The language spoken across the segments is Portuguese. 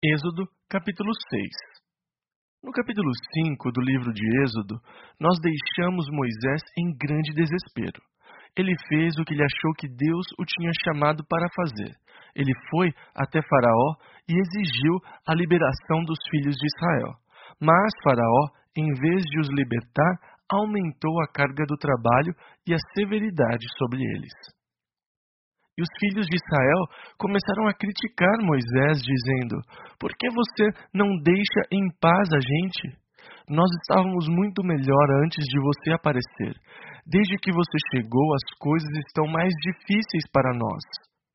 Êxodo, capítulo 6. No capítulo 5 do livro de Êxodo, nós deixamos Moisés em grande desespero. Ele fez o que ele achou que Deus o tinha chamado para fazer. Ele foi até Faraó e exigiu a liberação dos filhos de Israel. Mas Faraó, em vez de os libertar, aumentou a carga do trabalho e a severidade sobre eles. E os filhos de Israel começaram a criticar Moisés, dizendo: "Por que você não deixa em paz a gente? Nós estávamos muito melhor antes de você aparecer. Desde que você chegou, as coisas estão mais difíceis para nós.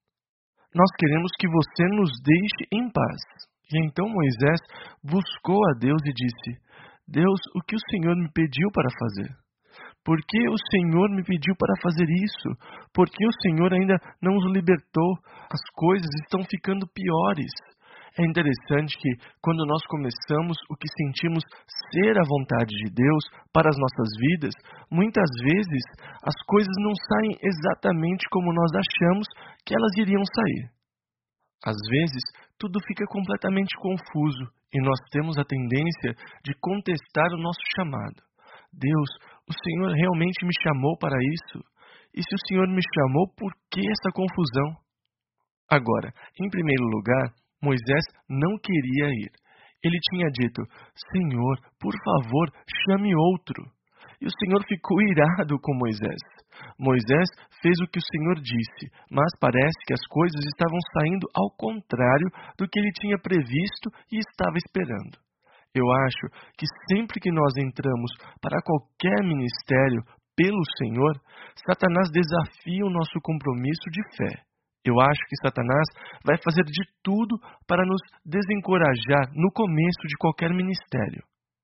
Nós queremos que você nos deixe em paz." E então Moisés buscou a Deus e disse: "Deus, o que o Senhor me pediu para fazer? Por que o Senhor me pediu para fazer isso? Por que o Senhor ainda não os libertou? As coisas estão ficando piores." É interessante que, quando nós começamos o que sentimos ser a vontade de Deus para as nossas vidas, muitas vezes as coisas não saem exatamente como nós achamos que elas iriam sair. Às vezes, tudo fica completamente confuso e nós temos a tendência de contestar o nosso chamado. Deus, o Senhor realmente me chamou para isso? E se o Senhor me chamou, por que essa confusão? Agora, em primeiro lugar, Moisés não queria ir. Ele tinha dito: "Senhor, por favor, chame outro." E o Senhor ficou irado com Moisés. Moisés fez o que o Senhor disse, mas parece que as coisas estavam saindo ao contrário do que ele tinha previsto e estava esperando. Eu acho que sempre que nós entramos para qualquer ministério pelo Senhor, Satanás desafia o nosso compromisso de fé. Eu acho que Satanás vai fazer de tudo para nos desencorajar no começo de qualquer ministério.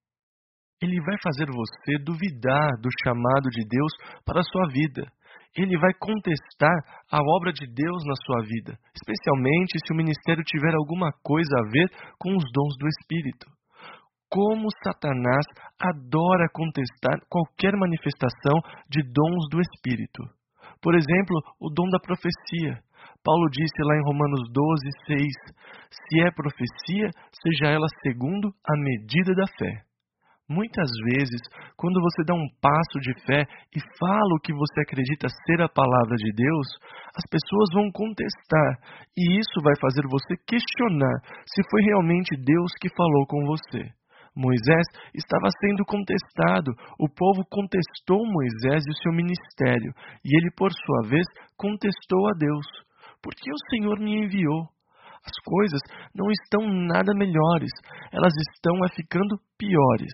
Ele vai fazer você duvidar do chamado de Deus para a sua vida. Ele vai contestar a obra de Deus na sua vida, especialmente se o ministério tiver alguma coisa a ver com os dons do Espírito. Como Satanás adora contestar qualquer manifestação de dons do Espírito. Por exemplo, o dom da profecia. Paulo disse lá em Romanos 12:6, "Se é profecia, seja ela segundo a medida da fé." Muitas vezes, quando você dá um passo de fé e fala o que você acredita ser a palavra de Deus, as pessoas vão contestar, e isso vai fazer você questionar se foi realmente Deus que falou com você. Moisés estava sendo contestado, o povo contestou Moisés e o seu ministério, e ele, por sua vez, contestou a Deus. "Por que o Senhor me enviou?" As coisas não estão nada melhores, elas estão ficando piores.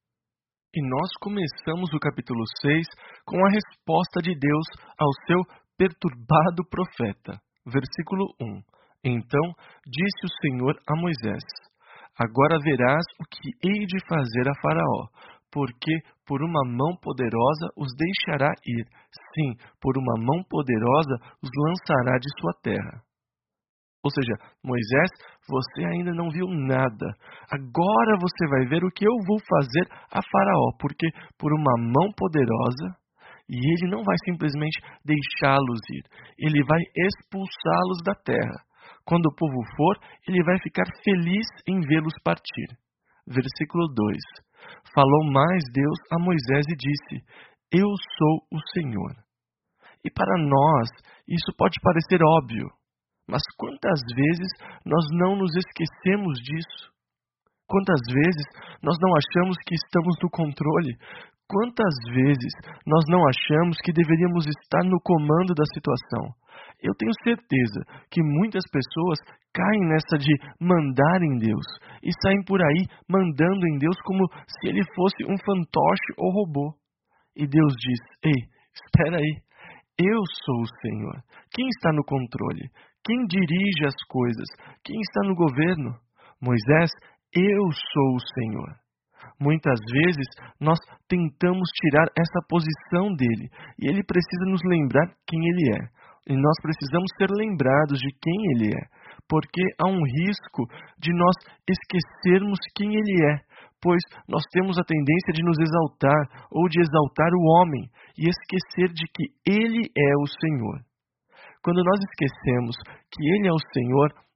E nós começamos o capítulo 6 com a resposta de Deus ao seu perturbado profeta. Versículo 1. "Então disse o Senhor a Moisés: Agora verás o que hei de fazer a Faraó, porque por uma mão poderosa os deixará ir. Sim, por uma mão poderosa os lançará de sua terra." Ou seja, Moisés, você ainda não viu nada. Agora você vai ver o que eu vou fazer a Faraó, porque por uma mão poderosa, e ele não vai simplesmente deixá-los ir, ele vai expulsá-los da terra. Quando o povo for, ele vai ficar feliz em vê-los partir. Versículo 2. Falou mais Deus a Moisés e disse: "Eu sou o Senhor." E para nós, isso pode parecer óbvio. Mas quantas vezes nós não nos esquecemos disso? Quantas vezes nós não achamos que estamos no controle? Quantas vezes nós não achamos que deveríamos estar no comando da situação? Eu tenho certeza que muitas pessoas caem nessa de mandar em Deus e saem por aí mandando em Deus como se ele fosse um fantoche ou robô. E Deus diz: "Ei, espera aí. Eu sou o Senhor. Quem está no controle? Quem dirige as coisas? Quem está no governo? Moisés, eu sou o Senhor." Muitas vezes nós tentamos tirar essa posição dele e ele precisa nos lembrar quem ele é. E nós precisamos ser lembrados de quem ele é, porque há um risco de nós esquecermos quem ele é, pois nós temos a tendência de nos exaltar ou de exaltar o homem e esquecer de que ele é o Senhor. Quando nós esquecemos que ele é o Senhor,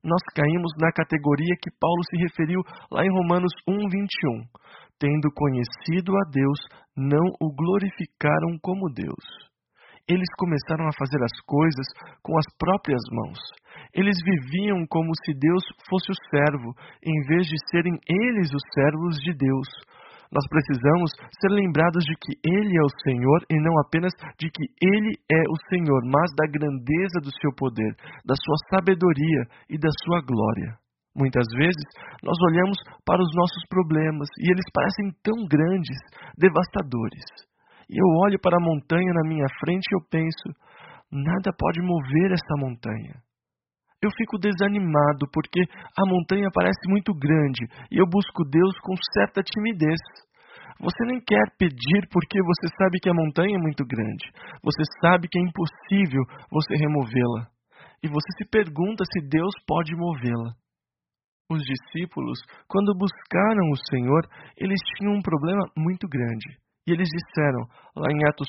nós caímos na categoria que Paulo se referiu lá em Romanos 1:21. Tendo conhecido a Deus, não o glorificaram como Deus. Eles começaram a fazer as coisas com as próprias mãos. Eles viviam como se Deus fosse o servo, em vez de serem eles os servos de Deus. Nós precisamos ser lembrados de que Ele é o Senhor e não apenas de que Ele é o Senhor, mas da grandeza do seu poder, da sua sabedoria e da sua glória. Muitas vezes, nós olhamos para os nossos problemas e eles parecem tão grandes, devastadores. E eu olho para a montanha na minha frente e eu penso, nada pode mover essa montanha. Eu fico desanimado porque a montanha parece muito grande e eu busco Deus com certa timidez. Você nem quer pedir porque você sabe que a montanha é muito grande. Você sabe que é impossível você removê-la. E você se pergunta se Deus pode movê-la. Os discípulos, quando buscaram o Senhor, eles tinham um problema muito grande. E eles disseram, lá em Atos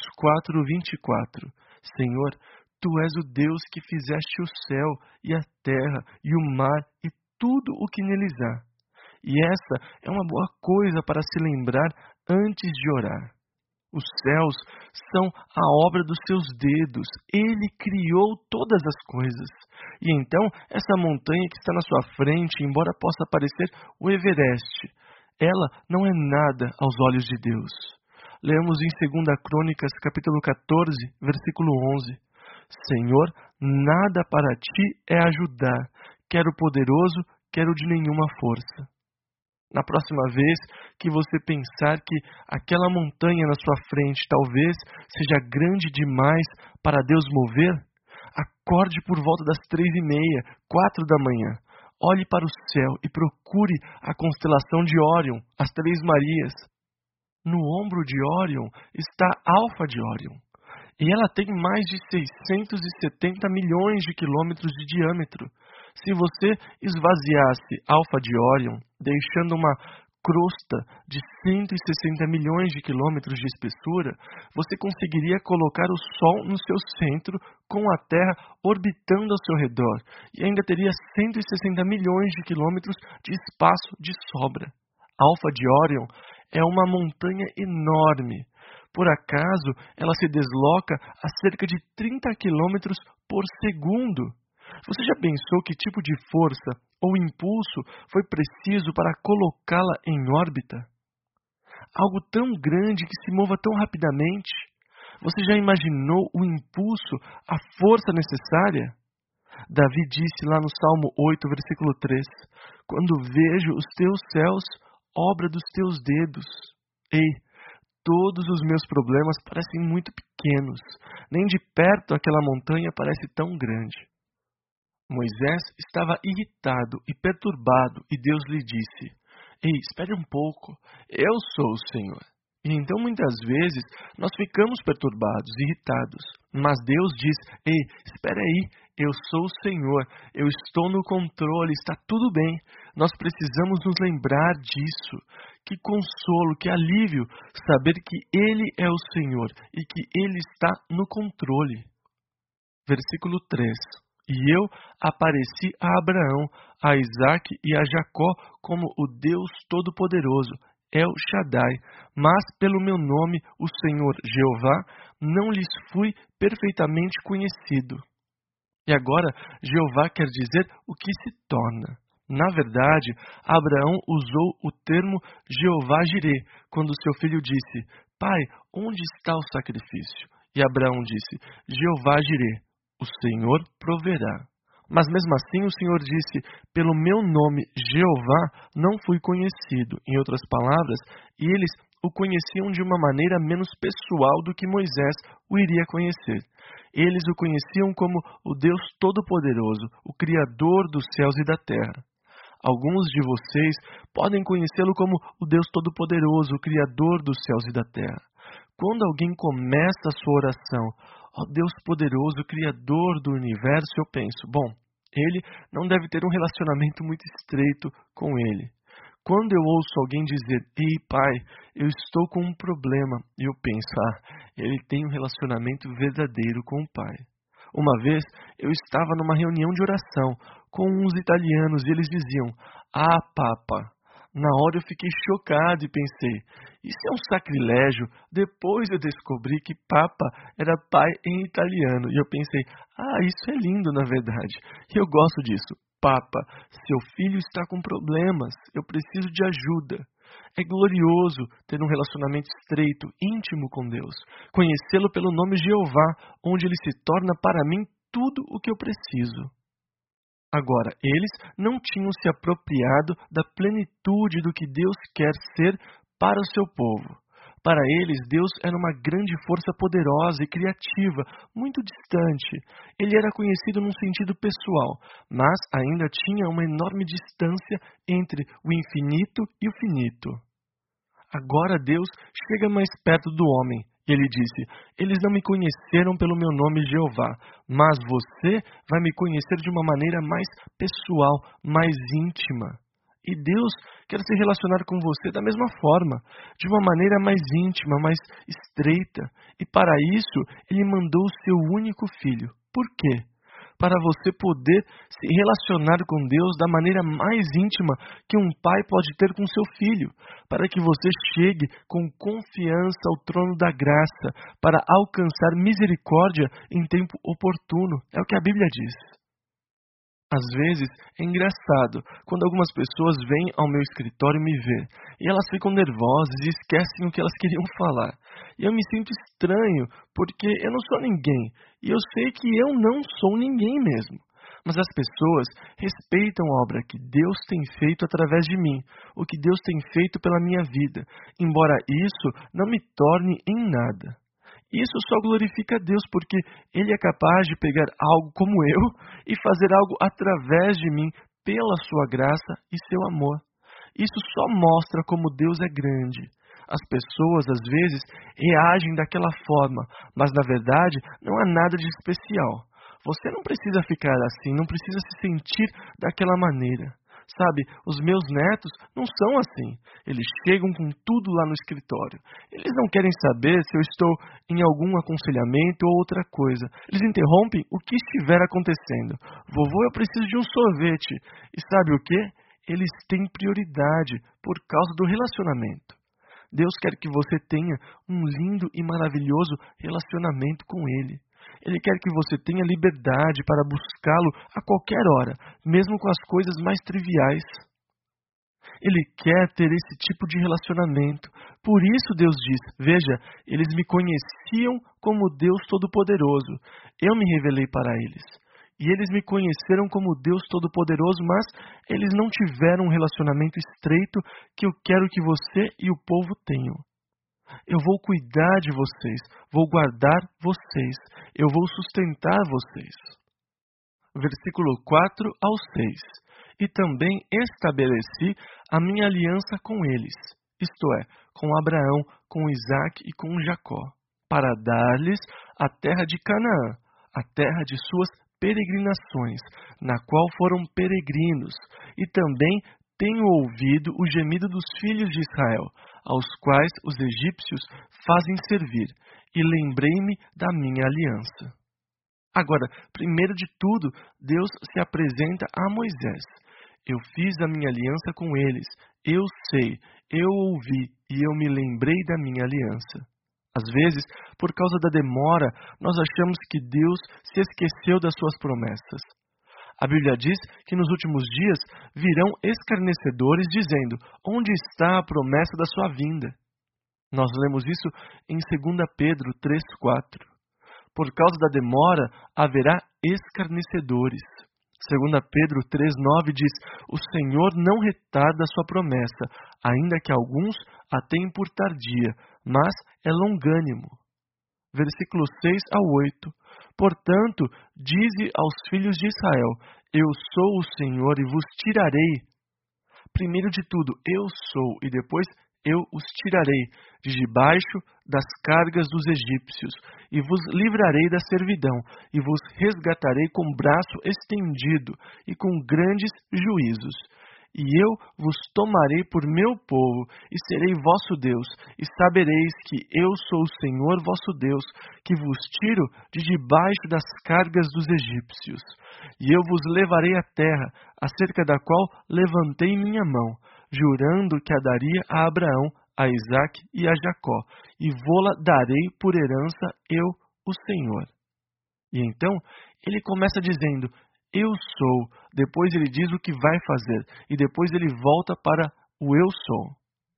4:24, Senhor, Tu és o Deus que fizeste o céu e a terra e o mar e tudo o que neles há. E essa é uma boa coisa para se lembrar antes de orar. Os céus são a obra dos seus dedos. Ele criou todas as coisas. E então, essa montanha que está na sua frente, embora possa parecer o Everest, ela não é nada aos olhos de Deus. Leamos em 2 Crônicas, capítulo 14, versículo 11. Senhor, nada para ti é ajudar, quer o poderoso, quer o de nenhuma força. Na próxima vez que você pensar que aquela montanha na sua frente talvez seja grande demais para Deus mover, acorde por volta das 3:30, 4 da manhã. Olhe para o céu e procure a constelação de Órion, as Três Marias. No ombro de Órion está Alfa de Órion. E ela tem mais de 670 milhões de quilômetros de diâmetro. Se você esvaziasse Alfa de Órion, deixando uma crosta de 160 milhões de quilômetros de espessura, você conseguiria colocar o Sol no seu centro, com a Terra orbitando ao seu redor, e ainda teria 160 milhões de quilômetros de espaço de sobra. Alfa de Órion é uma montanha enorme. Por acaso, ela se desloca a cerca de 30 quilômetros por segundo. Você já pensou que tipo de força ou impulso foi preciso para colocá-la em órbita? Algo tão grande que se mova tão rapidamente. Você já imaginou o impulso, a força necessária? Davi disse lá no Salmo 8, versículo 3, quando vejo os teus céus, obra dos teus dedos. Ei, todos os meus problemas parecem muito pequenos. Nem de perto aquela montanha parece tão grande. Moisés estava irritado e perturbado e Deus lhe disse, ei, espere um pouco, eu sou o Senhor. E então muitas vezes nós ficamos perturbados, irritados, mas Deus diz, ei, espere aí, eu sou o Senhor, eu estou no controle, está tudo bem. Nós precisamos nos lembrar disso. Que consolo, que alívio saber que Ele é o Senhor e que Ele está no controle. Versículo 3. E eu apareci a Abraão, a Isaque e a Jacó como o Deus Todo-Poderoso, El Shaddai, mas pelo meu nome, o Senhor Jeová, não lhes fui perfeitamente conhecido. E agora, Jeová quer dizer o que se torna. Na verdade, Abraão usou o termo Jeová Jirê, quando seu filho disse, Pai, onde está o sacrifício? E Abraão disse, Jeová Jirê, o Senhor proverá. Mas mesmo assim o Senhor disse, pelo meu nome Jeová não fui conhecido. Em outras palavras, eles o conheciam de uma maneira menos pessoal do que Moisés o iria conhecer. Eles o conheciam como o Deus Todo-Poderoso, o Criador dos céus e da terra. Alguns de vocês podem conhecê-lo como o Deus Todo-Poderoso, o Criador dos céus e da terra. Quando alguém começa a sua oração, ó Deus poderoso, Criador do universo, eu penso, bom, ele não deve ter um relacionamento muito estreito com ele. Quando eu ouço alguém dizer, ei pai, eu estou com um problema, eu penso, ele tem um relacionamento verdadeiro com o pai. Uma vez, eu estava numa reunião de oração, com uns italianos e eles diziam: "Ah, Papa." Na hora eu fiquei chocado e pensei: isso é um sacrilégio. Depois eu descobri que Papa era pai em italiano. E eu pensei: isso é lindo, na verdade. E eu gosto disso. Papa, seu filho está com problemas. Eu preciso de ajuda. É glorioso ter um relacionamento estreito, íntimo com Deus. Conhecê-lo pelo nome Jeová, onde ele se torna para mim tudo o que eu preciso. Agora, eles não tinham se apropriado da plenitude do que Deus quer ser para o seu povo. Para eles, Deus era uma grande força poderosa e criativa, muito distante. Ele era conhecido num sentido pessoal, mas ainda tinha uma enorme distância entre o infinito e o finito. Agora Deus chega mais perto do homem. E ele disse: eles não me conheceram pelo meu nome Jeová, mas você vai me conhecer de uma maneira mais pessoal, mais íntima. E Deus quer se relacionar com você da mesma forma, de uma maneira mais íntima, mais estreita. E para isso, Ele mandou o seu único filho. Por quê? Para você poder se relacionar com Deus da maneira mais íntima que um pai pode ter com seu filho, para que você chegue com confiança ao trono da graça, para alcançar misericórdia em tempo oportuno. É o que a Bíblia diz. Às vezes é engraçado quando algumas pessoas vêm ao meu escritório me ver e elas ficam nervosas e esquecem o que elas queriam falar. E eu me sinto estranho porque eu não sou ninguém e eu sei que eu não sou ninguém mesmo. Mas as pessoas respeitam a obra que Deus tem feito através de mim, o que Deus tem feito pela minha vida, embora isso não me torne em nada. Isso só glorifica a Deus, porque Ele é capaz de pegar algo como eu e fazer algo através de mim, pela sua graça e seu amor. Isso só mostra como Deus é grande. As pessoas, às vezes, reagem daquela forma, mas, na verdade, não há nada de especial. Você não precisa ficar assim, não precisa se sentir daquela maneira. Sabe, os meus netos não são assim. Eles chegam com tudo lá no escritório. Eles não querem saber se eu estou em algum aconselhamento ou outra coisa. Eles interrompem o que estiver acontecendo. Vovô, eu preciso de um sorvete. E sabe o quê? Eles têm prioridade por causa do relacionamento. Deus quer que você tenha um lindo e maravilhoso relacionamento com Ele. Ele quer que você tenha liberdade para buscá-lo a qualquer hora, mesmo com as coisas mais triviais. Ele quer ter esse tipo de relacionamento. Por isso Deus diz: veja, eles me conheciam como Deus Todo-Poderoso. Eu me revelei para eles. E eles me conheceram como Deus Todo-Poderoso, mas eles não tiveram um relacionamento estreito que eu quero que você e o povo tenham. Eu vou cuidar de vocês, vou guardar vocês, eu vou sustentar vocês. Versículo 4 ao 6. E também estabeleci a minha aliança com eles, isto é, com Abraão, com Isaque e com Jacó, para dar-lhes a terra de Canaã, a terra de suas peregrinações, na qual foram peregrinos, e também tenho ouvido o gemido dos filhos de Israel, aos quais os egípcios fazem servir, e lembrei-me da minha aliança. Agora, primeiro de tudo, Deus se apresenta a Moisés. Eu fiz a minha aliança com eles, eu sei, eu ouvi, e eu me lembrei da minha aliança. Às vezes, por causa da demora, nós achamos que Deus se esqueceu das suas promessas. A Bíblia diz que nos últimos dias virão escarnecedores dizendo: onde está a promessa da sua vinda? Nós lemos isso em 2 Pedro 3,4. Por causa da demora, haverá escarnecedores. 2 Pedro 3,9 diz: o Senhor não retarda a sua promessa, ainda que alguns a tenham por tardia, mas é longânimo. Versículo 6 ao 8. Portanto, dize aos filhos de Israel: eu sou o Senhor e vos tirarei. Primeiro de tudo, eu sou, e depois eu os tirarei de debaixo das cargas dos egípcios, e vos livrarei da servidão, e vos resgatarei com braço estendido e com grandes juízos. e eu vos tomarei por meu povo, e serei vosso Deus, e sabereis que eu sou o Senhor vosso Deus, que vos tiro de debaixo das cargas dos egípcios. E eu vos levarei à terra, acerca da qual levantei minha mão, jurando que a daria a Abraão, a Isaque e a Jacó, e vô-la darei por herança eu, o Senhor. E então, ele começa dizendo, eu sou, depois ele diz o que vai fazer, e depois ele volta para o eu sou.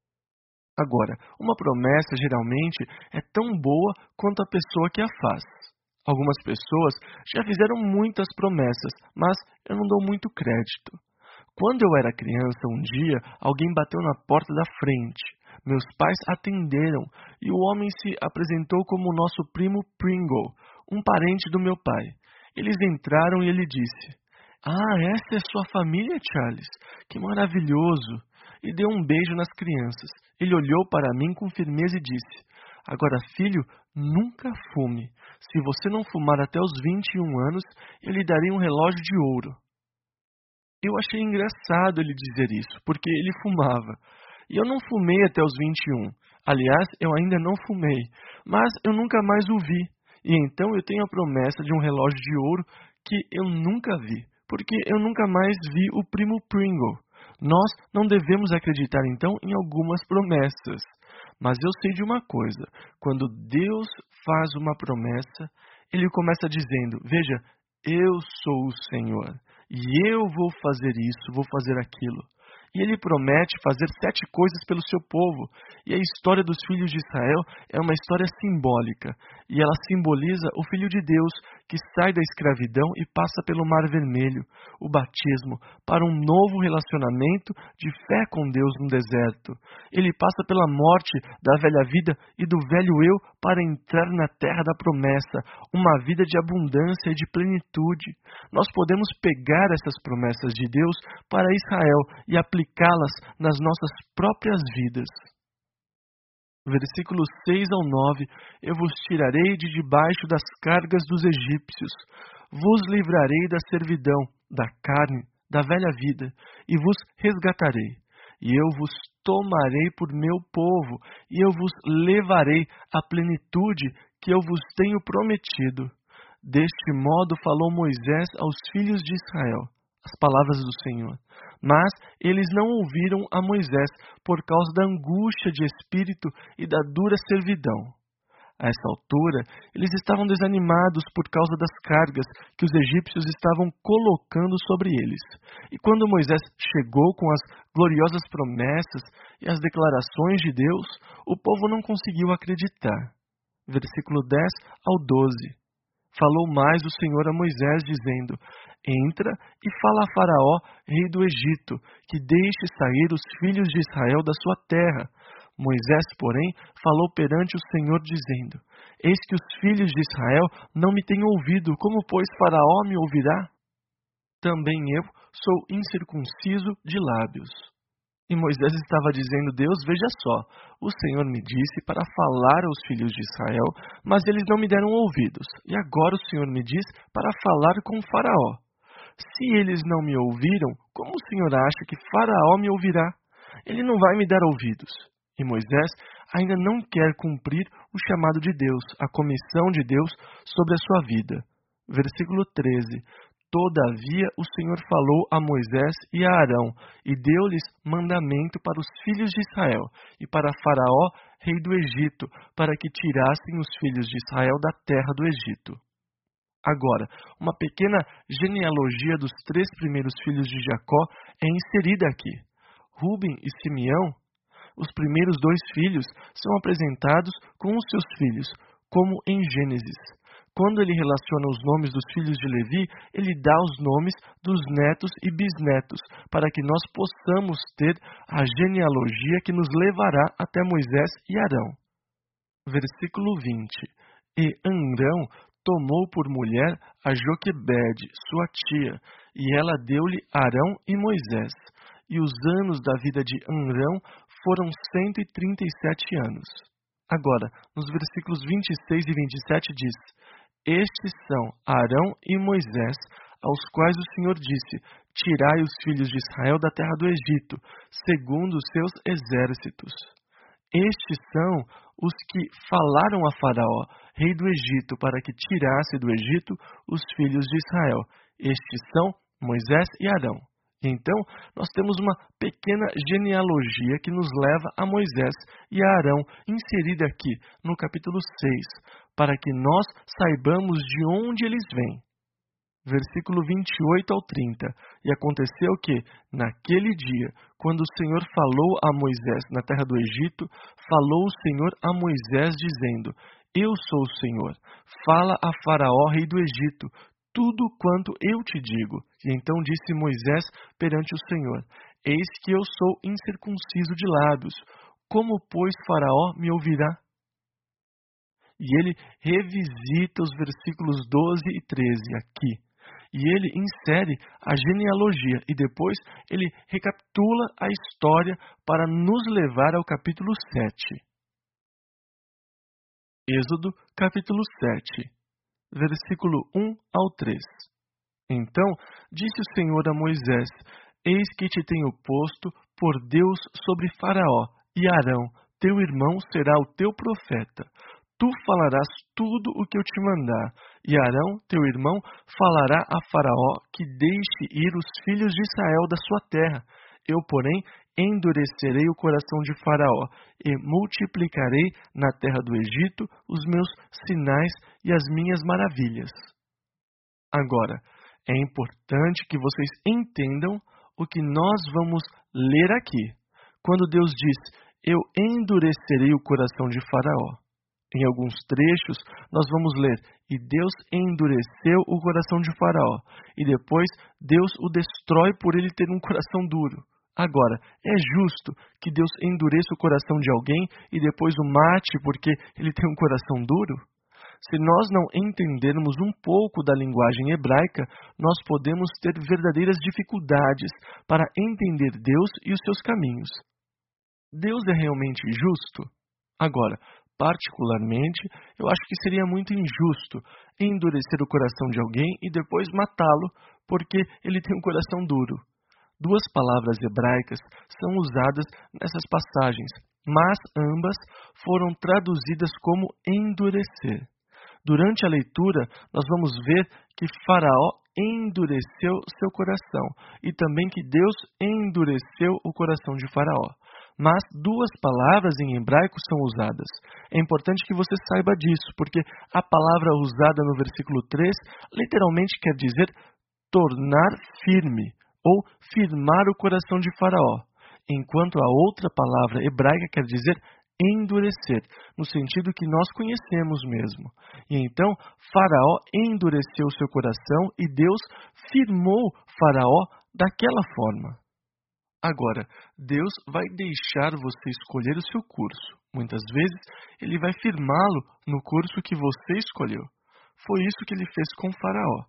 Agora, uma promessa geralmente é tão boa quanto a pessoa que a faz. Algumas pessoas já fizeram muitas promessas, mas eu não dou muito crédito. Quando eu era criança, um dia, alguém bateu na porta da frente. Meus pais atenderam e o homem se apresentou como nosso primo Pringle, um parente do meu pai. Eles entraram e ele disse, essa é sua família, Charles? Que maravilhoso! E deu um beijo nas crianças. Ele olhou para mim com firmeza e disse, agora, filho, nunca fume. Se você não fumar até os 21 anos, eu lhe darei um relógio de ouro. Eu achei engraçado ele dizer isso, porque ele fumava. E eu não fumei até os 21. Aliás, eu ainda não fumei, mas eu nunca mais o vi. E então eu tenho a promessa de um relógio de ouro que eu nunca vi, porque eu nunca mais vi o primo Pringle. Nós não devemos acreditar então em algumas promessas. Mas eu sei de uma coisa, quando Deus faz uma promessa, Ele começa dizendo, veja, eu sou o Senhor, e eu vou fazer isso, vou fazer aquilo. E Ele promete fazer 7 coisas pelo seu povo. E a história dos filhos de Israel é uma história simbólica. E ela simboliza o Filho de Deus que sai da escravidão e passa pelo Mar Vermelho, o batismo, para um novo relacionamento de fé com Deus no deserto. Ele passa pela morte da velha vida e do velho eu para entrar na terra da promessa, uma vida de abundância e de plenitude. Nós podemos pegar essas promessas de Deus para Israel e aplicá-las nas nossas próprias vidas. Versículos 6 ao 9, eu vos tirarei de debaixo das cargas dos egípcios, vos livrarei da servidão, da carne, da velha vida, e vos resgatarei. E eu vos tomarei por meu povo, e eu vos levarei à plenitude que eu vos tenho prometido. Deste modo falou Moisés aos filhos de Israel, as palavras do Senhor. Mas eles não ouviram a Moisés por causa da angústia de espírito e da dura servidão. A essa altura, eles estavam desanimados por causa das cargas que os egípcios estavam colocando sobre eles. E quando Moisés chegou com as gloriosas promessas e as declarações de Deus, o povo não conseguiu acreditar. Versículo 10 ao 12. Falou mais o Senhor a Moisés, dizendo, entra e fala a Faraó, rei do Egito, que deixe sair os filhos de Israel da sua terra. Moisés, porém, falou perante o Senhor, dizendo, eis que os filhos de Israel não me têm ouvido, como, pois, Faraó me ouvirá? Também eu sou incircunciso de lábios. E Moisés estava dizendo, Deus, veja só, o Senhor me disse para falar aos filhos de Israel, mas eles não me deram ouvidos. E agora o Senhor me diz para falar com Faraó. Se eles não me ouviram, como o Senhor acha que Faraó me ouvirá? Ele não vai me dar ouvidos. E Moisés ainda não quer cumprir o chamado de Deus, a comissão de Deus sobre a sua vida. Versículo 13. Todavia o Senhor falou a Moisés e a Arão, e deu-lhes mandamento para os filhos de Israel, e para Faraó, rei do Egito, para que tirassem os filhos de Israel da terra do Egito. Agora, uma pequena genealogia dos 3 primeiros filhos de Jacó é inserida aqui. Ruben e Simeão, os primeiros 2 filhos, são apresentados com os seus filhos, como em Gênesis. Quando ele relaciona os nomes dos filhos de Levi, ele dá os nomes dos netos e bisnetos, para que nós possamos ter a genealogia que nos levará até Moisés e Arão. Versículo 20. E Amrão tomou por mulher a Joquebede, sua tia, e ela deu-lhe Arão e Moisés. E os anos da vida de Amrão foram 137 anos. Agora, nos versículos 26 e 27 diz, estes são Arão e Moisés, aos quais o Senhor disse, tirai os filhos de Israel da terra do Egito, segundo os seus exércitos. Estes são os que falaram a Faraó, rei do Egito, para que tirasse do Egito os filhos de Israel. Estes são Moisés e Arão. Então, nós temos uma pequena genealogia que nos leva a Moisés e a Arão, inserida aqui no capítulo 6, para que nós saibamos de onde eles vêm. Versículo 28 ao 30. E aconteceu que, naquele dia, quando o Senhor falou a Moisés na terra do Egito, falou o Senhor a Moisés, dizendo: Eu sou o Senhor, fala a Faraó, rei do Egito, tudo quanto eu te digo. E então disse Moisés perante o Senhor: Eis que eu sou incircunciso de lábios. Como, pois, Faraó me ouvirá? E ele revisita os versículos 12 e 13 aqui. E ele insere a genealogia e depois ele recapitula a história para nos levar ao capítulo 7. Êxodo, capítulo 7, versículo 1 ao 3. Então disse o Senhor a Moisés: Eis que te tenho posto por Deus sobre Faraó, e Arão, teu irmão, será o teu profeta. Tu falarás tudo o que eu te mandar, e Arão, teu irmão, falará a Faraó que deixe ir os filhos de Israel da sua terra. Eu, porém, endurecerei o coração de Faraó, e multiplicarei na terra do Egito os meus sinais e as minhas maravilhas. Agora, é importante que vocês entendam o que nós vamos ler aqui. Quando Deus diz: Eu endurecerei o coração de Faraó. Em alguns trechos, nós vamos ler: E Deus endureceu o coração de Faraó, e depois Deus o destrói por ele ter um coração duro. Agora, é justo que Deus endureça o coração de alguém e depois o mate porque ele tem um coração duro? Se nós não entendermos um pouco da linguagem hebraica, nós podemos ter verdadeiras dificuldades para entender Deus e os seus caminhos. Deus é realmente justo? Agora, particularmente, eu acho que seria muito injusto endurecer o coração de alguém e depois matá-lo porque ele tem um coração duro. Duas palavras hebraicas são usadas nessas passagens, mas ambas foram traduzidas como endurecer. Durante a leitura, nós vamos ver que Faraó endureceu seu coração e também que Deus endureceu o coração de Faraó. Mas duas palavras em hebraico são usadas. É importante que você saiba disso, porque a palavra usada no versículo 3 literalmente quer dizer tornar firme ou firmar o coração de Faraó, enquanto a outra palavra hebraica quer dizer endurecer, no sentido que nós conhecemos mesmo. E então Faraó endureceu seu coração e Deus firmou Faraó daquela forma. Agora, Deus vai deixar você escolher o seu curso. Muitas vezes, Ele vai firmá-lo no curso que você escolheu. Foi isso que Ele fez com Faraó.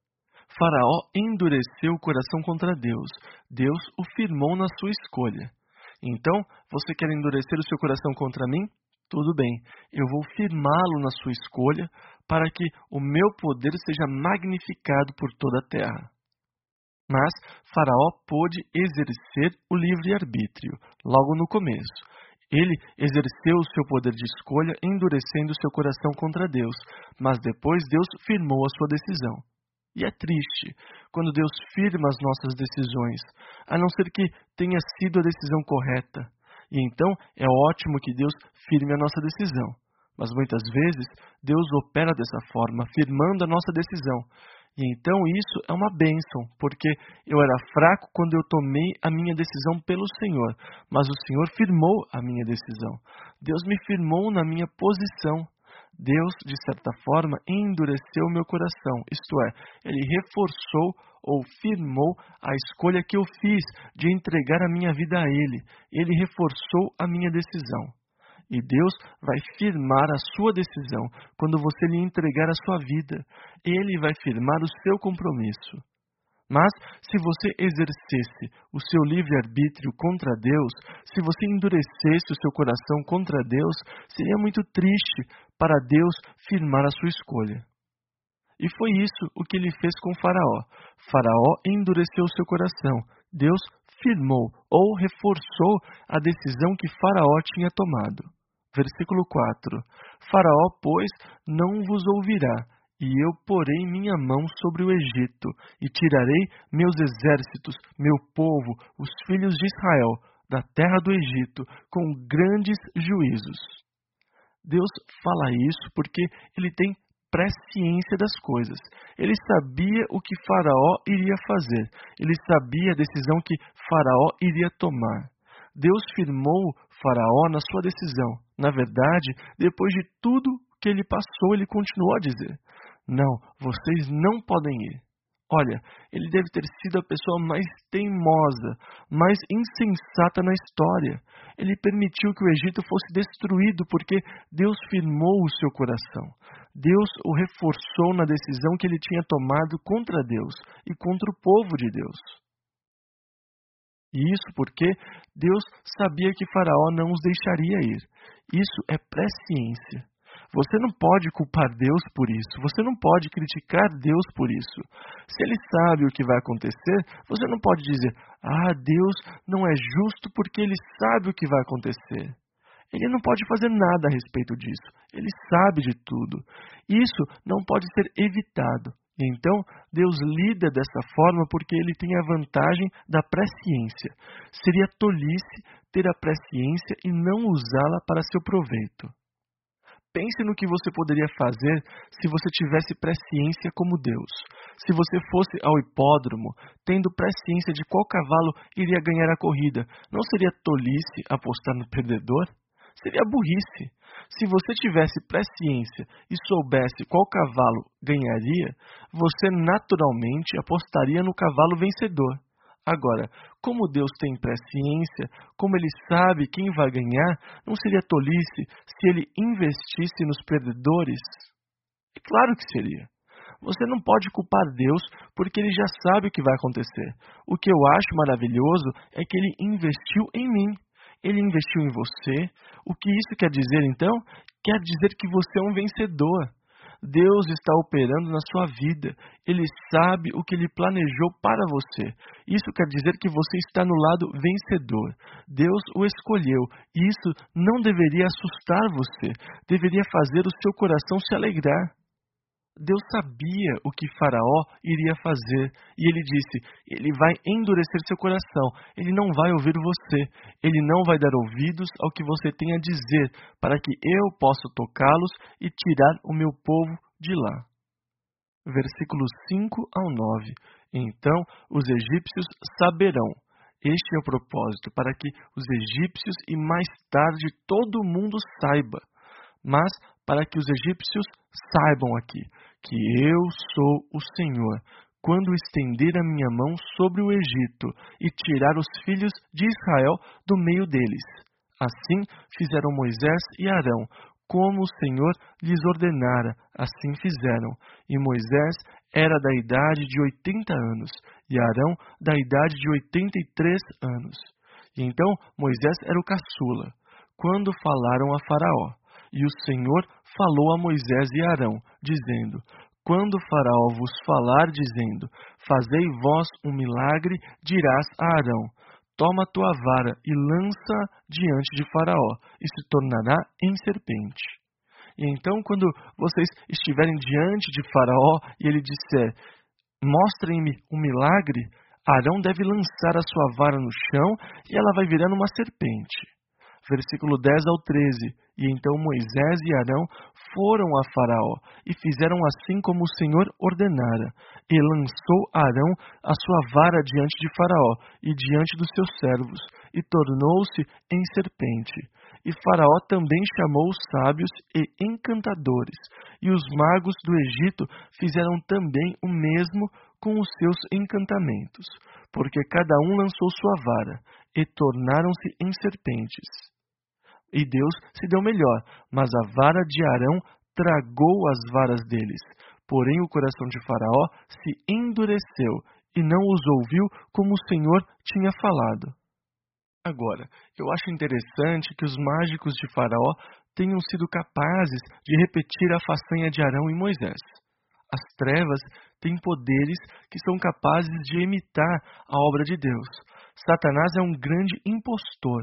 Faraó endureceu o coração contra Deus. Deus o firmou na sua escolha. Então, você quer endurecer o seu coração contra mim? Tudo bem, eu vou firmá-lo na sua escolha para que o meu poder seja magnificado por toda a terra. Mas Faraó pôde exercer o livre-arbítrio, logo no começo. Ele exerceu o seu poder de escolha, endurecendo seu coração contra Deus, mas depois Deus firmou a sua decisão. E é triste quando Deus firma as nossas decisões, a não ser que tenha sido a decisão correta. E então é ótimo que Deus firme a nossa decisão. Mas muitas vezes Deus opera dessa forma, firmando a nossa decisão. E então isso é uma bênção, porque eu era fraco quando eu tomei a minha decisão pelo Senhor, mas o Senhor firmou a minha decisão. Deus me firmou na minha posição. Deus, de certa forma, endureceu meu coração, isto é, Ele reforçou ou firmou a escolha que eu fiz de entregar a minha vida a Ele. Ele reforçou a minha decisão. E Deus vai firmar a sua decisão quando você lhe entregar a sua vida. Ele vai firmar o seu compromisso. Mas, se você exercesse o seu livre-arbítrio contra Deus, se você endurecesse o seu coração contra Deus, seria muito triste para Deus firmar a sua escolha. E foi isso o que ele fez com Faraó. Faraó endureceu seu coração. Deus firmou ou reforçou a decisão que Faraó tinha tomado. Versículo 4. Faraó, pois, não vos ouvirá, e eu porei minha mão sobre o Egito, e tirarei meus exércitos, meu povo, os filhos de Israel, da terra do Egito, com grandes juízos. Deus fala isso porque ele tem presciência das coisas. Ele sabia o que Faraó iria fazer. Ele sabia a decisão que Faraó iria tomar. Deus firmou Faraó na sua decisão. Na verdade, depois de tudo que ele passou, ele continuou a dizer: não, vocês não podem ir. Olha, ele deve ter sido a pessoa mais teimosa, mais insensata na história. Ele permitiu que o Egito fosse destruído porque Deus firmou o seu coração. Deus o reforçou na decisão que ele tinha tomado contra Deus e contra o povo de Deus. E isso porque Deus sabia que Faraó não os deixaria ir. Isso é presciência. Você não pode culpar Deus por isso. Você não pode criticar Deus por isso. Se ele sabe o que vai acontecer, você não pode dizer: Deus não é justo porque ele sabe o que vai acontecer. Ele não pode fazer nada a respeito disso. Ele sabe de tudo. Isso não pode ser evitado. E então, Deus lida dessa forma porque ele tem a vantagem da presciência. Seria tolice ter a presciência e não usá-la para seu proveito. Pense no que você poderia fazer se você tivesse presciência como Deus. Se você fosse ao hipódromo, tendo presciência de qual cavalo iria ganhar a corrida, não seria tolice apostar no perdedor? Seria burrice. Se você tivesse presciência e soubesse qual cavalo ganharia, você naturalmente apostaria no cavalo vencedor. Agora, como Deus tem presciência, como Ele sabe quem vai ganhar, não seria tolice se Ele investisse nos perdedores? É claro que seria. Você não pode culpar Deus porque Ele já sabe o que vai acontecer. O que eu acho maravilhoso é que Ele investiu em mim. Ele investiu em você. O que isso quer dizer, então? Quer dizer que você é um vencedor. Deus está operando na sua vida. Ele sabe o que Ele planejou para você. Isso quer dizer que você está no lado vencedor. Deus o escolheu. E isso não deveria assustar você. Deveria fazer o seu coração se alegrar. Deus sabia o que Faraó iria fazer. E ele disse: ele vai endurecer seu coração. Ele não vai ouvir você. Ele não vai dar ouvidos ao que você tem a dizer, para que eu possa tocá-los e tirar o meu povo de lá. Versículos 5 ao 9. Então os egípcios saberão. Este é o propósito, para que os egípcios e mais tarde todo mundo saiba. Mas para que os egípcios saibam aqui que eu sou o Senhor, quando estender a minha mão sobre o Egito e tirar os filhos de Israel do meio deles. Assim fizeram Moisés e Arão, como o Senhor lhes ordenara, assim fizeram. E Moisés era da idade de 80 anos, e Arão da idade de 83 anos. E então Moisés era o caçula, quando falaram a Faraó. E o Senhor falou a Moisés e Arão, dizendo: quando Faraó vos falar, dizendo: fazei vós um milagre, dirás a Arão: toma a tua vara e lança diante de Faraó, e se tornará em serpente. E então, quando vocês estiverem diante de Faraó, e ele disser: mostrem-me um milagre, Arão deve lançar a sua vara no chão, e ela vai virando uma serpente. Versículo 10 ao 13. E então Moisés e Arão foram a Faraó, e fizeram assim como o Senhor ordenara. E lançou Arão a sua vara diante de Faraó, e diante dos seus servos, e tornou-se em serpente. E Faraó também chamou os sábios e encantadores, e os magos do Egito fizeram também o mesmo com os seus encantamentos, porque cada um lançou sua vara, e tornaram-se em serpentes. E Deus se deu melhor, mas a vara de Arão tragou as varas deles. Porém o coração de Faraó se endureceu, e não os ouviu como o Senhor tinha falado. Agora, eu acho interessante que os mágicos de Faraó tenham sido capazes de repetir a façanha de Arão e Moisés. As trevas têm poderes que são capazes de imitar a obra de Deus. Satanás é um grande impostor.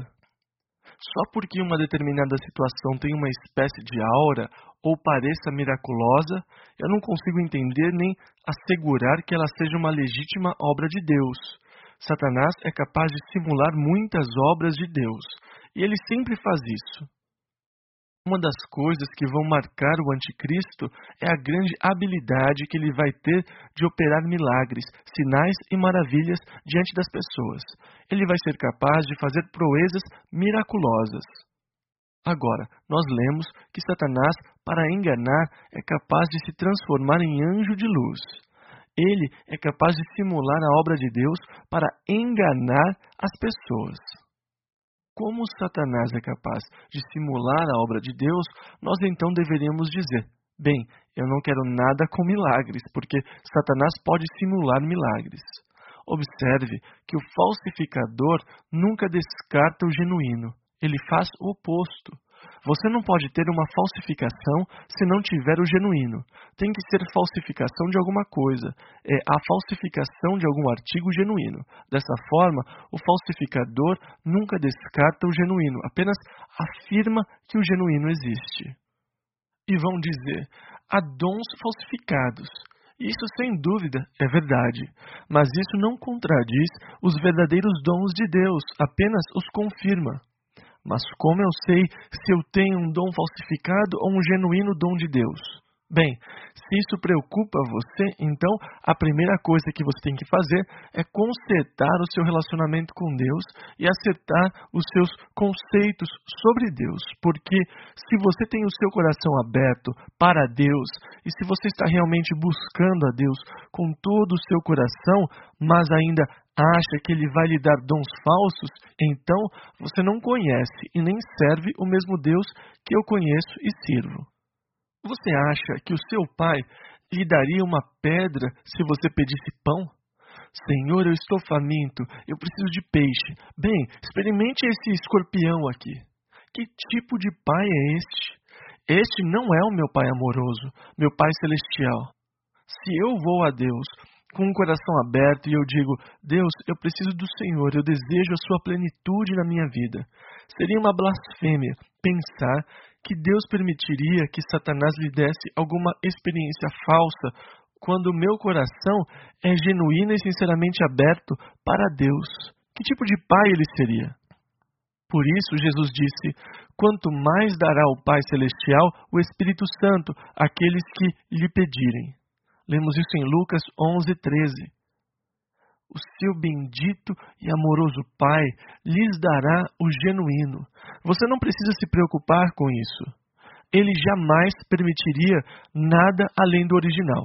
Só porque uma determinada situação tem uma espécie de aura ou pareça miraculosa, eu não consigo entender nem assegurar que ela seja uma legítima obra de Deus. Satanás é capaz de simular muitas obras de Deus, e ele sempre faz isso. Uma das coisas que vão marcar o anticristo é a grande habilidade que ele vai ter de operar milagres, sinais e maravilhas diante das pessoas. Ele vai ser capaz de fazer proezas miraculosas. Agora, nós lemos que Satanás, para enganar, é capaz de se transformar em anjo de luz. Ele é capaz de simular a obra de Deus para enganar as pessoas. Como Satanás é capaz de simular a obra de Deus, nós então deveríamos dizer: bem, eu não quero nada com milagres, porque Satanás pode simular milagres. Observe que o falsificador nunca descarta o genuíno. Ele faz o oposto. Você não pode ter uma falsificação se não tiver o genuíno. Tem que ser falsificação de alguma coisa. É a falsificação de algum artigo genuíno. Dessa forma, o falsificador nunca descarta o genuíno, apenas afirma que o genuíno existe. E vão dizer: há dons falsificados. Isso, sem dúvida, é verdade. Mas isso não contradiz os verdadeiros dons de Deus, apenas os confirma. Mas como eu sei se eu tenho um dom falsificado ou um genuíno dom de Deus? Bem, se isso preocupa você, então a primeira coisa que você tem que fazer é consertar o seu relacionamento com Deus e acertar os seus conceitos sobre Deus. Porque se você tem o seu coração aberto para Deus e se você está realmente buscando a Deus com todo o seu coração, mas ainda acha que Ele vai lhe dar dons falsos, então você não conhece e nem serve o mesmo Deus que eu conheço e sirvo. Você acha que o seu pai lhe daria uma pedra se você pedisse pão? Senhor, eu estou faminto, eu preciso de peixe. Bem, experimente esse escorpião aqui. Que tipo de pai é este? Este não é o meu pai amoroso, meu pai celestial. Se eu vou a Deus com um coração aberto e eu digo: Deus, eu preciso do Senhor, eu desejo a sua plenitude na minha vida, seria uma blasfêmia pensar que Deus permitiria que Satanás lhe desse alguma experiência falsa quando o meu coração é genuíno e sinceramente aberto para Deus. Que tipo de pai ele seria? Por isso, Jesus disse: quanto mais dará o Pai Celestial o Espírito Santo àqueles que lhe pedirem. Lemos isso em Lucas 11:13. O seu bendito e amoroso Pai lhes dará o genuíno. Você não precisa se preocupar com isso. Ele jamais permitiria nada além do original.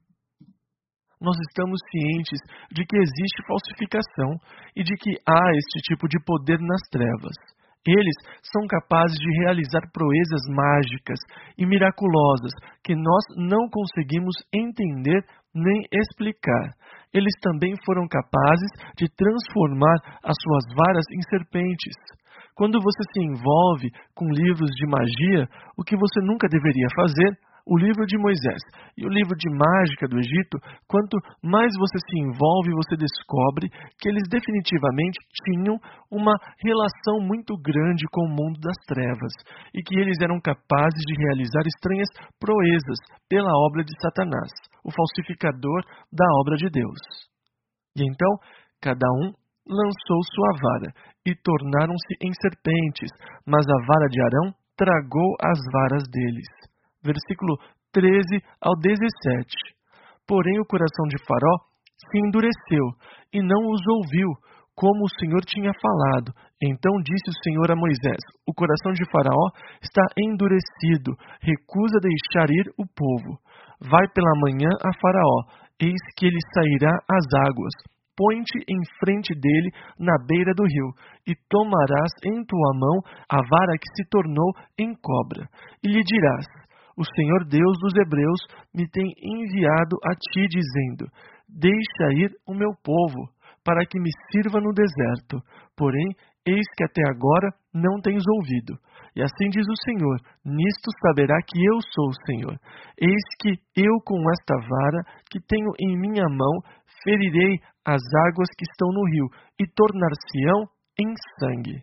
Nós estamos cientes de que existe falsificação e de que há este tipo de poder nas trevas. Eles são capazes de realizar proezas mágicas e miraculosas que nós não conseguimos entender nem explicar. Eles também foram capazes de transformar as suas varas em serpentes. Quando você se envolve com livros de magia, o que você nunca deveria fazer, o livro de Moisés e o livro de mágica do Egito, quanto mais você se envolve, você descobre que eles definitivamente tinham uma relação muito grande com o mundo das trevas e que eles eram capazes de realizar estranhas proezas pela obra de Satanás, o falsificador da obra de Deus. E então, cada um lançou sua vara e tornaram-se em serpentes, mas a vara de Arão tragou as varas deles. Versículo 13 ao 17. Porém o coração de Faraó se endureceu e não os ouviu, como o Senhor tinha falado. Então disse o Senhor a Moisés: o coração de Faraó está endurecido, recusa deixar ir o povo. Vai pela manhã a Faraó, eis que ele sairá às águas. Põe-te em frente dele na beira do rio, e tomarás em tua mão a vara que se tornou em cobra, e lhe dirás: o Senhor Deus dos Hebreus me tem enviado a ti, dizendo: deixa ir o meu povo, para que me sirva no deserto. Porém, eis que até agora não tens ouvido. E assim diz o Senhor, nisto saberá que eu sou o Senhor. Eis que eu com esta vara que tenho em minha mão ferirei as águas que estão no rio e tornar-se-ão em sangue.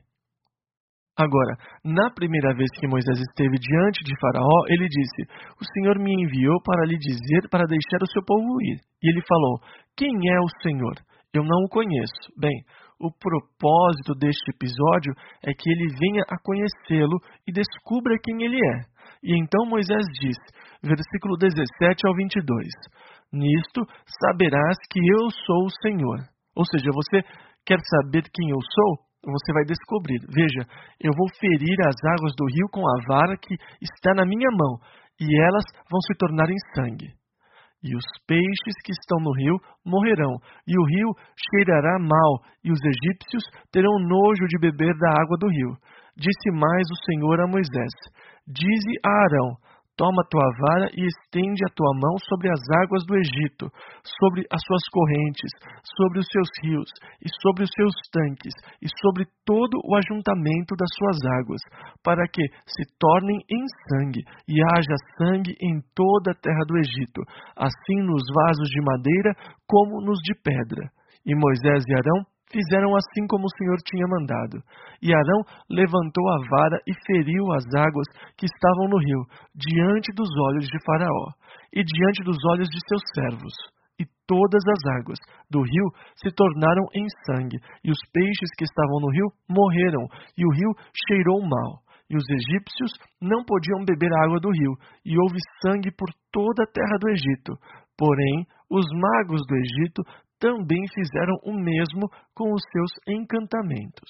Agora, na primeira vez que Moisés esteve diante de Faraó, ele disse, o Senhor me enviou para lhe dizer para deixar o seu povo ir. E ele falou, quem é o Senhor? Eu não o conheço. Bem, o propósito deste episódio é que ele venha a conhecê-lo e descubra quem ele é. E então Moisés diz, versículo 17 ao 22, nisto saberás que eu sou o Senhor. Ou seja, você quer saber quem eu sou? Você vai descobrir. Veja, eu vou ferir as águas do rio com a vara que está na minha mão, e elas vão se tornar em sangue. E os peixes que estão no rio morrerão, e o rio cheirará mal, e os egípcios terão nojo de beber da água do rio. Disse mais o Senhor a Moisés, dize a Arão, toma tua vara e estende a tua mão sobre as águas do Egito, sobre as suas correntes, sobre os seus rios, e sobre os seus tanques, e sobre todo o ajuntamento das suas águas, para que se tornem em sangue, e haja sangue em toda a terra do Egito, assim nos vasos de madeira como nos de pedra. E Moisés e Arão fizeram assim como o Senhor tinha mandado. E Arão levantou a vara e feriu as águas que estavam no rio, diante dos olhos de Faraó, e diante dos olhos de seus servos. E todas as águas do rio se tornaram em sangue, e os peixes que estavam no rio morreram, e o rio cheirou mal. E os egípcios não podiam beber a água do rio, e houve sangue por toda a terra do Egito. Porém, os magos do Egito também fizeram o mesmo com os seus encantamentos.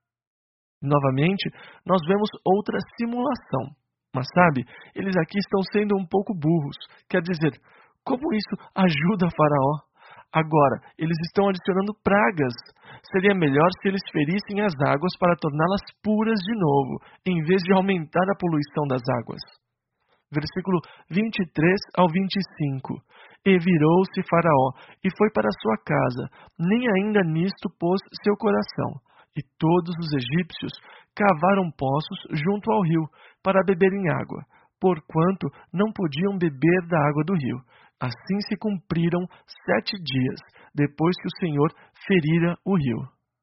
Novamente, nós vemos outra simulação. Mas sabe, eles aqui estão sendo um pouco burros. Quer dizer, como isso ajuda Faraó? Agora, eles estão adicionando pragas. Seria melhor se eles ferissem as águas para torná-las puras de novo, em vez de aumentar a poluição das águas. Versículo 23 ao 25. E virou-se Faraó, e foi para sua casa, nem ainda nisto pôs seu coração. E todos os egípcios cavaram poços junto ao rio, para beberem água, porquanto não podiam beber da água do rio. Assim se cumpriram 7 dias, depois que o Senhor ferira o rio.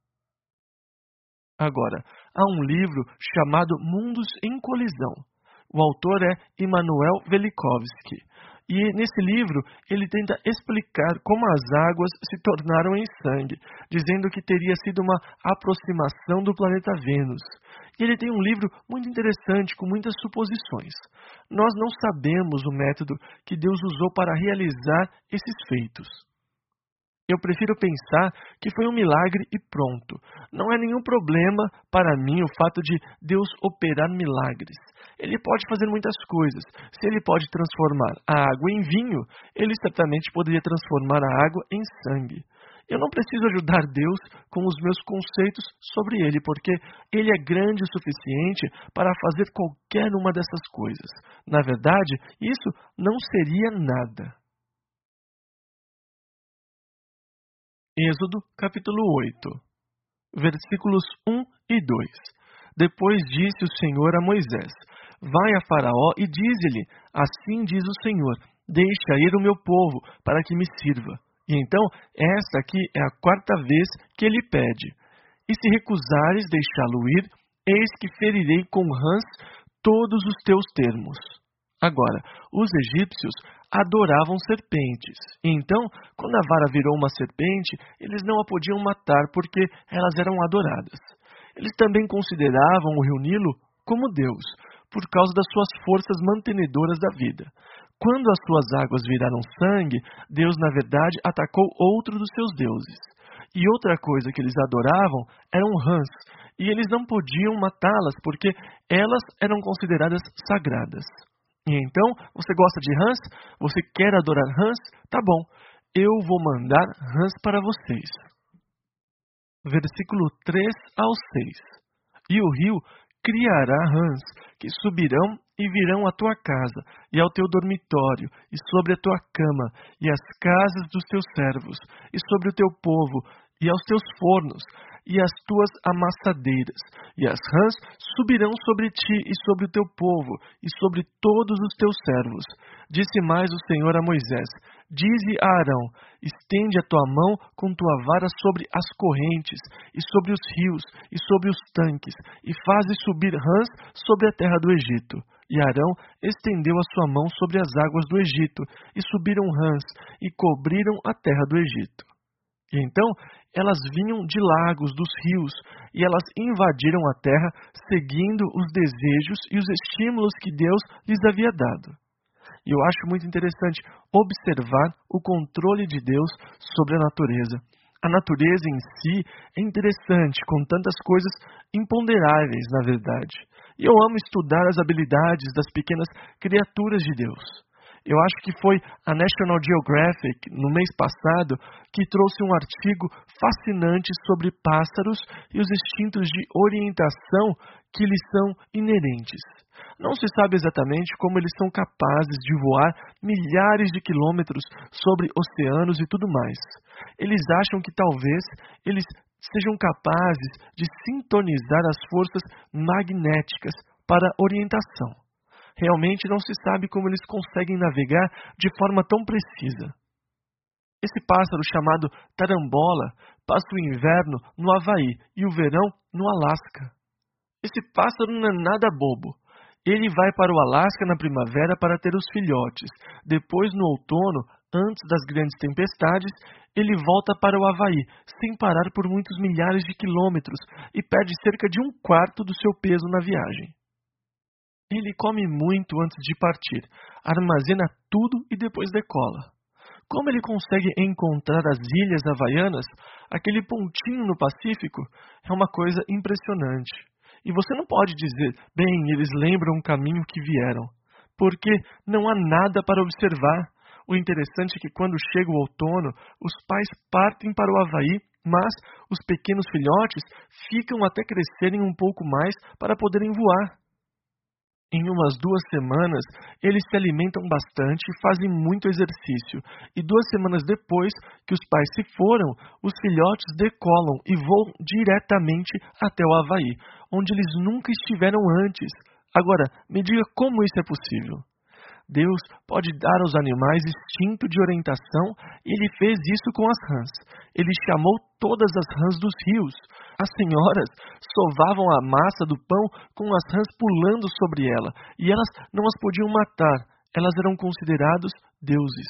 Agora, há um livro chamado Mundos em Colisão. O autor é Immanuel Velikovsky. E nesse livro, ele tenta explicar como as águas se tornaram em sangue, dizendo que teria sido uma aproximação do planeta Vênus. E ele tem um livro muito interessante, com muitas suposições. Nós não sabemos o método que Deus usou para realizar esses feitos. Eu prefiro pensar que foi um milagre e pronto. Não é nenhum problema para mim o fato de Deus operar milagres. Ele pode fazer muitas coisas. Se ele pode transformar a água em vinho, ele certamente poderia transformar a água em sangue. Eu não preciso ajudar Deus com os meus conceitos sobre ele, porque ele é grande o suficiente para fazer qualquer uma dessas coisas. Na verdade, isso não seria nada. Êxodo, capítulo 8, versículos 1 e 2. Depois disse o Senhor a Moisés, vai a Faraó e dize-lhe, assim diz o Senhor, deixa ir o meu povo, para que me sirva. E então, esta aqui é a 4ª vez que ele pede. E se recusares deixá-lo ir, eis que ferirei com rãs todos os teus termos. Agora, os egípcios adoravam serpentes. E então, quando a vara virou uma serpente, eles não a podiam matar porque elas eram adoradas. Eles também consideravam o rio Nilo como Deus, por causa das suas forças mantenedoras da vida. Quando as suas águas viraram sangue, Deus, na verdade, atacou outro dos seus deuses. E outra coisa que eles adoravam eram rãs, e eles não podiam matá-las porque elas eram consideradas sagradas. E então, você gosta de rãs? Você quer adorar rãs? Tá bom, eu vou mandar rãs para vocês. Versículo 3 ao 6. E o rio criará rãs, que subirão e virão à tua casa, e ao teu dormitório, e sobre a tua cama, e às casas dos teus servos, e sobre o teu povo, e aos teus fornos, e as tuas amassadeiras, e as rãs subirão sobre ti e sobre o teu povo, e sobre todos os teus servos. Disse mais o Senhor a Moisés: Dize a Arão: Estende a tua mão com tua vara sobre as correntes, e sobre os rios, e sobre os tanques, e faze subir rãs sobre a terra do Egito. E Arão estendeu a sua mão sobre as águas do Egito, e subiram rãs, e cobriram a terra do Egito. E então elas vinham de lagos, dos rios, e elas invadiram a terra, seguindo os desejos e os estímulos que Deus lhes havia dado. E eu acho muito interessante observar o controle de Deus sobre a natureza. A natureza em si é interessante, com tantas coisas imponderáveis, na verdade. E eu amo estudar as habilidades das pequenas criaturas de Deus. Eu acho que foi a National Geographic, no mês passado, que trouxe um artigo fascinante sobre pássaros e os instintos de orientação que lhes são inerentes. Não se sabe exatamente como eles são capazes de voar milhares de quilômetros sobre oceanos e tudo mais. Eles acham que talvez eles sejam capazes de sintonizar as forças magnéticas para orientação. Realmente não se sabe como eles conseguem navegar de forma tão precisa. Esse pássaro chamado tarambola passa o inverno no Havaí e o verão no Alasca. Esse pássaro não é nada bobo. Ele vai para o Alasca na primavera para ter os filhotes. Depois, no outono, antes das grandes tempestades, ele volta para o Havaí, sem parar por muitos milhares de quilômetros, e perde cerca de 1/4 do seu peso na viagem. Ele come muito antes de partir, armazena tudo e depois decola. Como ele consegue encontrar as ilhas havaianas, aquele pontinho no Pacífico, é uma coisa impressionante. E você não pode dizer, bem, eles lembram o caminho que vieram, porque não há nada para observar. O interessante é que quando chega o outono, os pais partem para o Havaí, mas os pequenos filhotes ficam até crescerem um pouco mais para poderem voar. Em umas 2 semanas, eles se alimentam bastante e fazem muito exercício. E 2 semanas depois que os pais se foram, os filhotes decolam e voam diretamente até o Havaí, onde eles nunca estiveram antes. Agora, me diga como isso é possível. Deus pode dar aos animais instinto de orientação e Ele fez isso com as rãs. Ele chamou todas as rãs dos rios. As senhoras sovavam a massa do pão com as rãs pulando sobre ela, e elas não as podiam matar. Elas eram considerados deuses.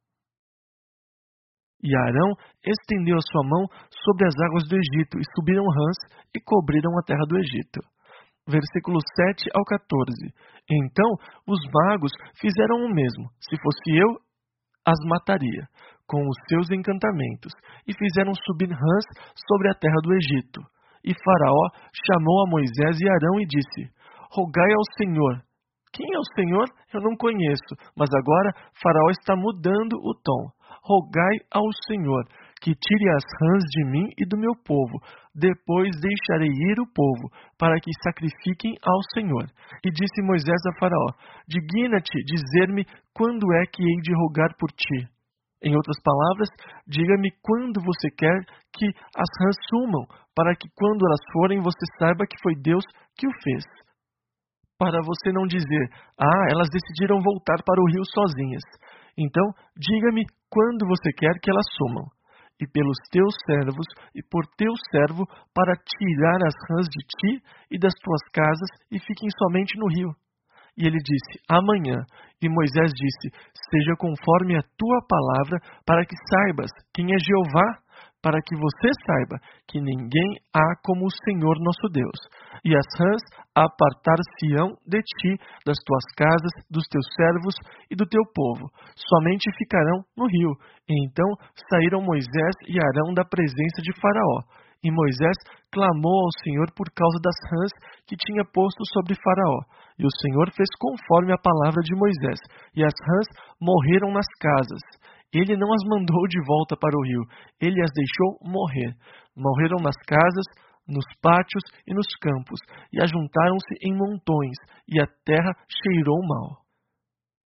E Arão estendeu a sua mão sobre as águas do Egito, e subiram rãs e cobriram a terra do Egito. Versículos 7 ao 14. Então os magos fizeram o mesmo. Se fosse eu, as mataria, com os seus encantamentos, e fizeram subir rãs sobre a terra do Egito. E Faraó chamou a Moisés e Arão e disse: Rogai ao Senhor. Quem é o Senhor? Eu não conheço, mas agora Faraó está mudando o tom. Rogai ao Senhor, que tire as rãs de mim e do meu povo. Depois deixarei ir o povo, para que sacrifiquem ao Senhor. E disse Moisés a Faraó: Digna-te dizer-me quando é que hei de rogar por ti. Em outras palavras, diga-me quando você quer que as rãs sumam, para que quando elas forem você saiba que foi Deus que o fez. Para você não dizer, elas decidiram voltar para o rio sozinhas. Então, diga-me quando você quer que elas sumam. E pelos teus servos, e por teu servo, para tirar as rãs de ti e das tuas casas, e fiquem somente no rio. E ele disse, amanhã. E Moisés disse, seja conforme a tua palavra, para que saibas quem é Jeová, para que você saiba que ninguém há como o Senhor nosso Deus. E as rãs apartar-se-ão de ti, das tuas casas, dos teus servos e do teu povo. Somente ficarão no rio. E então saíram Moisés e Arão da presença de Faraó. E Moisés clamou ao Senhor por causa das rãs que tinha posto sobre Faraó. E o Senhor fez conforme a palavra de Moisés. E as rãs morreram nas casas. Ele não as mandou de volta para o rio. Ele as deixou morrer. Morreram nas casas, nos pátios e nos campos. E ajuntaram-se em montões. E a terra cheirou mal.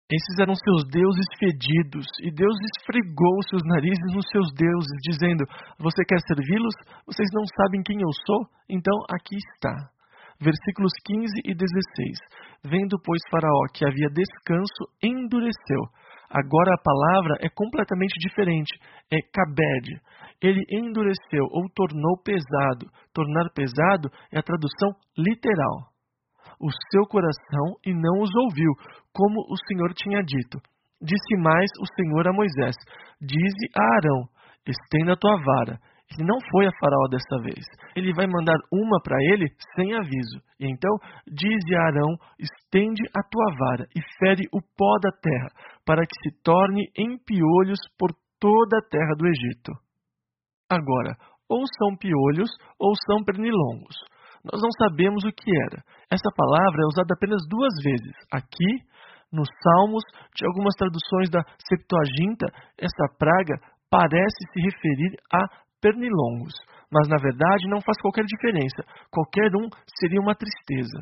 Esses eram seus deuses fedidos, e Deus esfregou seus narizes nos seus deuses, dizendo: você quer servi-los? Vocês não sabem quem eu sou? Então aqui está. Versículos 15 e 16. Vendo, pois, Faraó que havia descanso, endureceu. Agora a palavra é completamente diferente, é kabed. Ele endureceu ou tornou pesado. Tornar pesado é a tradução literal. O seu coração e não os ouviu, como o Senhor tinha dito. Disse mais o Senhor a Moisés: dize a Arão, estenda a tua vara. E não foi a Faraó dessa vez. Ele vai mandar uma para ele sem aviso. E então dize a Arão: estende a tua vara e fere o pó da terra, para que se torne em piolhos por toda a terra do Egito. Agora, ou são piolhos ou são pernilongos. Nós não sabemos o que era. Essa palavra é usada apenas 2 vezes. Aqui, nos Salmos, de algumas traduções da Septuaginta, essa praga parece se referir a pernilongos, mas na verdade não faz qualquer diferença. Qualquer um seria uma tristeza.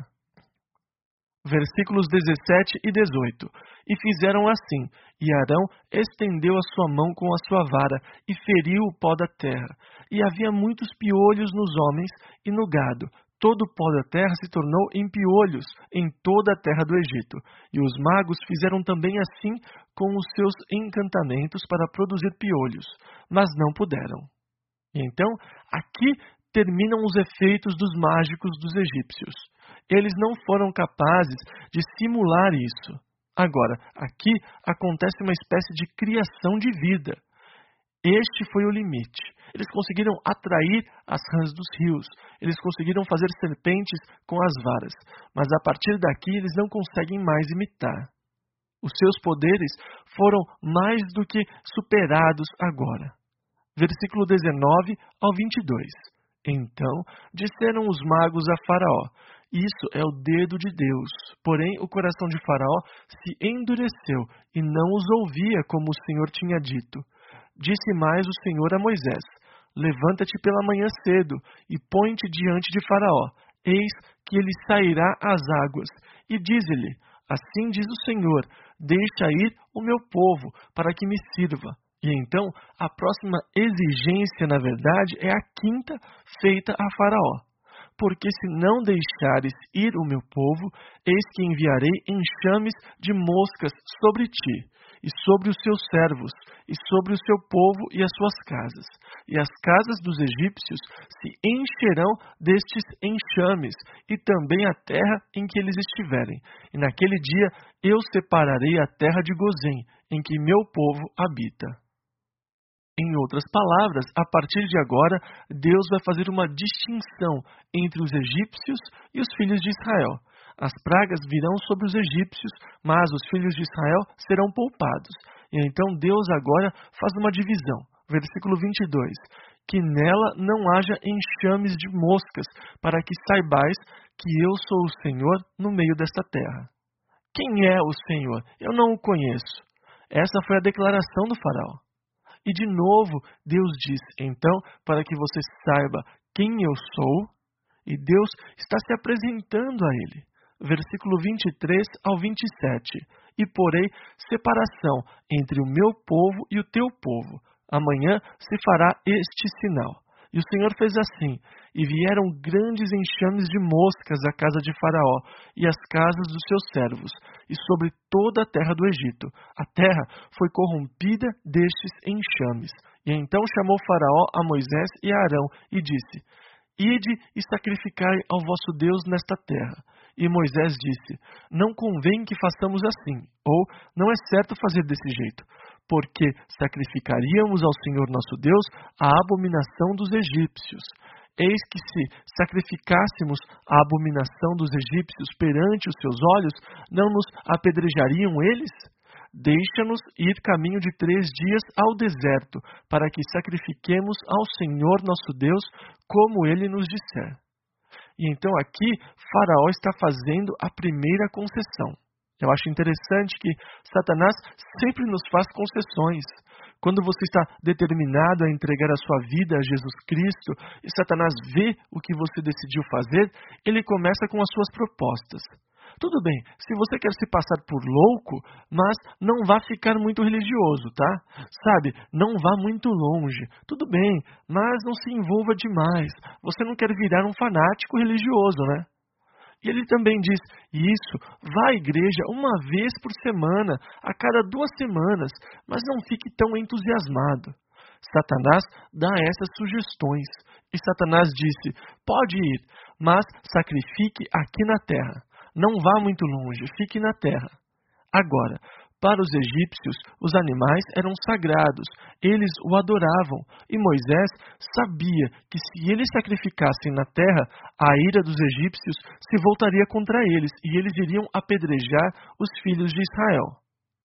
Versículos 17 e 18. E fizeram assim, e Arão estendeu a sua mão com a sua vara, e feriu o pó da terra. E havia muitos piolhos nos homens e no gado. Todo o pó da terra se tornou em piolhos em toda a terra do Egito. E os magos fizeram também assim com os seus encantamentos para produzir piolhos, mas não puderam. E então, aqui terminam os efeitos dos mágicos dos egípcios. Eles não foram capazes de simular isso. Agora, aqui acontece uma espécie de criação de vida. Este foi o limite. Eles conseguiram atrair as rãs dos rios. Eles conseguiram fazer serpentes com as varas. Mas a partir daqui eles não conseguem mais imitar. Os seus poderes foram mais do que superados agora. Versículo 19 ao 22. Então disseram os magos a Faraó: isso é o dedo de Deus. Porém o coração de Faraó se endureceu e não os ouvia como o Senhor tinha dito. Disse mais o Senhor a Moisés: levanta-te pela manhã cedo e põe-te diante de Faraó. Eis que ele sairá às águas. E dize-lhe: assim diz o Senhor, deixa ir o meu povo, para que me sirva. E então, a próxima exigência, na verdade, é a 5ª feita a Faraó. Porque se não deixares ir o meu povo, eis que enviarei enxames de moscas sobre ti, e sobre os seus servos, e sobre o seu povo e as suas casas. E as casas dos egípcios se encherão destes enxames, e também a terra em que eles estiverem. E naquele dia eu separarei a terra de Gozém, em que meu povo habita. Em outras palavras, a partir de agora, Deus vai fazer uma distinção entre os egípcios e os filhos de Israel. As pragas virão sobre os egípcios, mas os filhos de Israel serão poupados. E então Deus agora faz uma divisão. Versículo 22. Que nela não haja enxames de moscas, para que saibais que eu sou o Senhor no meio desta terra. Quem é o Senhor? Eu não o conheço. Essa foi a declaração do faraó. E de novo, Deus diz, então, para que você saiba quem eu sou, e Deus está se apresentando a ele. Versículo 23 ao 27. E porei separação entre o meu povo e o teu povo. Amanhã se fará este sinal. E o Senhor fez assim, e vieram grandes enxames de moscas à casa de Faraó e às casas dos seus servos, e sobre toda a terra do Egito. A terra foi corrompida destes enxames. E então chamou Faraó a Moisés e a Arão, e disse: ide e sacrificai ao vosso Deus nesta terra. E Moisés disse: não convém que façamos assim, ou não é certo fazer desse jeito, porque sacrificaríamos ao Senhor nosso Deus a abominação dos egípcios. Eis que se sacrificássemos a abominação dos egípcios perante os seus olhos, não nos apedrejariam eles? Deixa-nos ir caminho de 3 dias ao deserto, para que sacrifiquemos ao Senhor nosso Deus, como ele nos disser. E então aqui, Faraó está fazendo a primeira concessão. Eu acho interessante que Satanás sempre nos faz concessões. Quando você está determinado a entregar a sua vida a Jesus Cristo e Satanás vê o que você decidiu fazer, ele começa com as suas propostas. Tudo bem, se você quer se passar por louco, mas não vá ficar muito religioso, tá? Sabe, não vá muito longe. Tudo bem, mas não se envolva demais. Você não quer virar um fanático religioso, né? E ele também diz, isso, vá à igreja uma vez por semana, a cada 2 semanas, mas não fique tão entusiasmado. Satanás dá essas sugestões. E Satanás disse, pode ir, mas sacrifique aqui na terra. Não vá muito longe, fique na terra. Agora, para os egípcios, os animais eram sagrados, eles o adoravam, e Moisés sabia que se eles sacrificassem na terra, a ira dos egípcios se voltaria contra eles, e eles iriam apedrejar os filhos de Israel.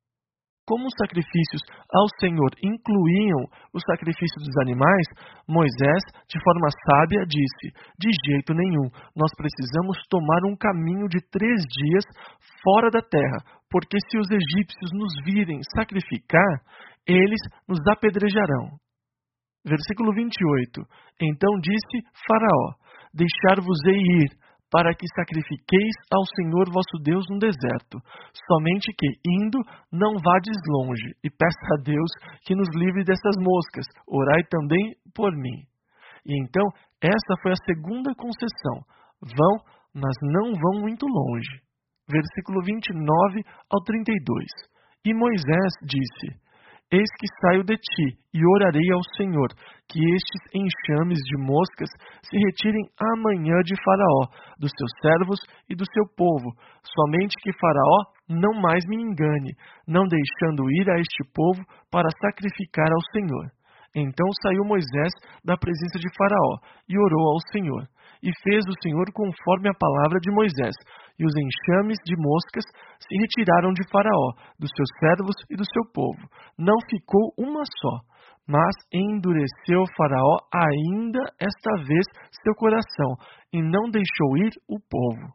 Como os sacrifícios ao Senhor incluíam o sacrifício dos animais, Moisés, de forma sábia, disse, de jeito nenhum, nós precisamos tomar um caminho de 3 dias fora da terra, porque se os egípcios nos virem sacrificar, eles nos apedrejarão. Versículo 28. Então disse Faraó, deixar-vos-ei ir, para que sacrifiqueis ao Senhor vosso Deus no deserto. Somente que, indo, não vades longe, e peça a Deus que nos livre dessas moscas. Orai também por mim. E então, essa foi a segunda concessão. Vão, mas não vão muito longe. Versículo 29 ao 32. E Moisés disse, eis que saio de ti, e orarei ao Senhor, que estes enxames de moscas se retirem amanhã de Faraó, dos seus servos e do seu povo, somente que Faraó não mais me engane, não deixando ir a este povo para sacrificar ao Senhor. Então saiu Moisés da presença de Faraó, e orou ao Senhor. E fez o Senhor conforme a palavra de Moisés, e os enxames de moscas se retiraram de Faraó, dos seus servos e do seu povo. Não ficou uma só, mas endureceu Faraó ainda esta vez seu coração, e não deixou ir o povo.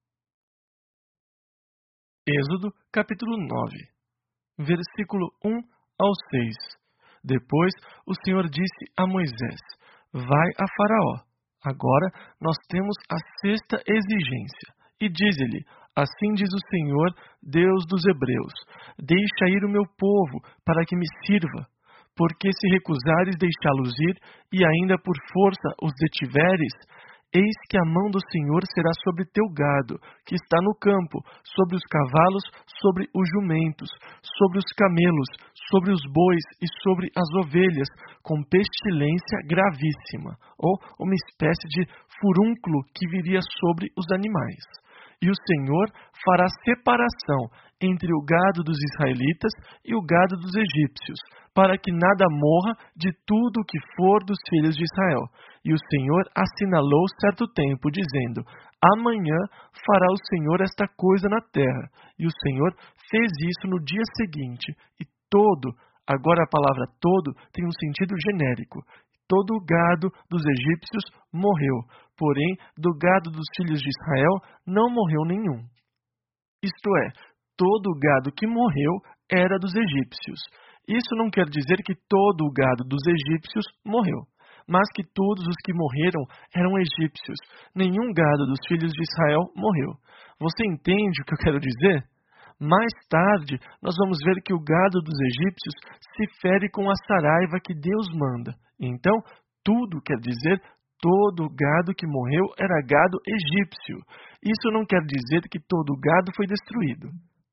Êxodo, capítulo 9, versículo 1 ao 6. Depois o Senhor disse a Moisés, vai a Faraó. Agora nós temos a 6ª exigência. E diz-lhe, assim diz o Senhor, Deus dos Hebreus, deixa ir o meu povo, para que me sirva. Porque se recusares deixá-los ir, e ainda por força os detiveres, eis que a mão do Senhor será sobre teu gado, que está no campo, sobre os cavalos, sobre os jumentos, sobre os camelos, sobre os bois e sobre as ovelhas, com pestilência gravíssima, ou uma espécie de furúnculo que viria sobre os animais. E o Senhor fará separação entre o gado dos israelitas e o gado dos egípcios, para que nada morra de tudo o que for dos filhos de Israel. E o Senhor assinalou certo tempo, dizendo, amanhã fará o Senhor esta coisa na terra. E o Senhor fez isso no dia seguinte. E todo, agora a palavra todo tem um sentido genérico. Todo o gado dos egípcios morreu, porém, do gado dos filhos de Israel não morreu nenhum. Isto é, todo o gado que morreu era dos egípcios. Isso não quer dizer que todo o gado dos egípcios morreu, mas que todos os que morreram eram egípcios. Nenhum gado dos filhos de Israel morreu. Você entende o que eu quero dizer? Mais tarde, nós vamos ver que o gado dos egípcios se fere com a saraiva que Deus manda. Então, tudo quer dizer todo gado que morreu era gado egípcio. Isso não quer dizer que todo gado foi destruído.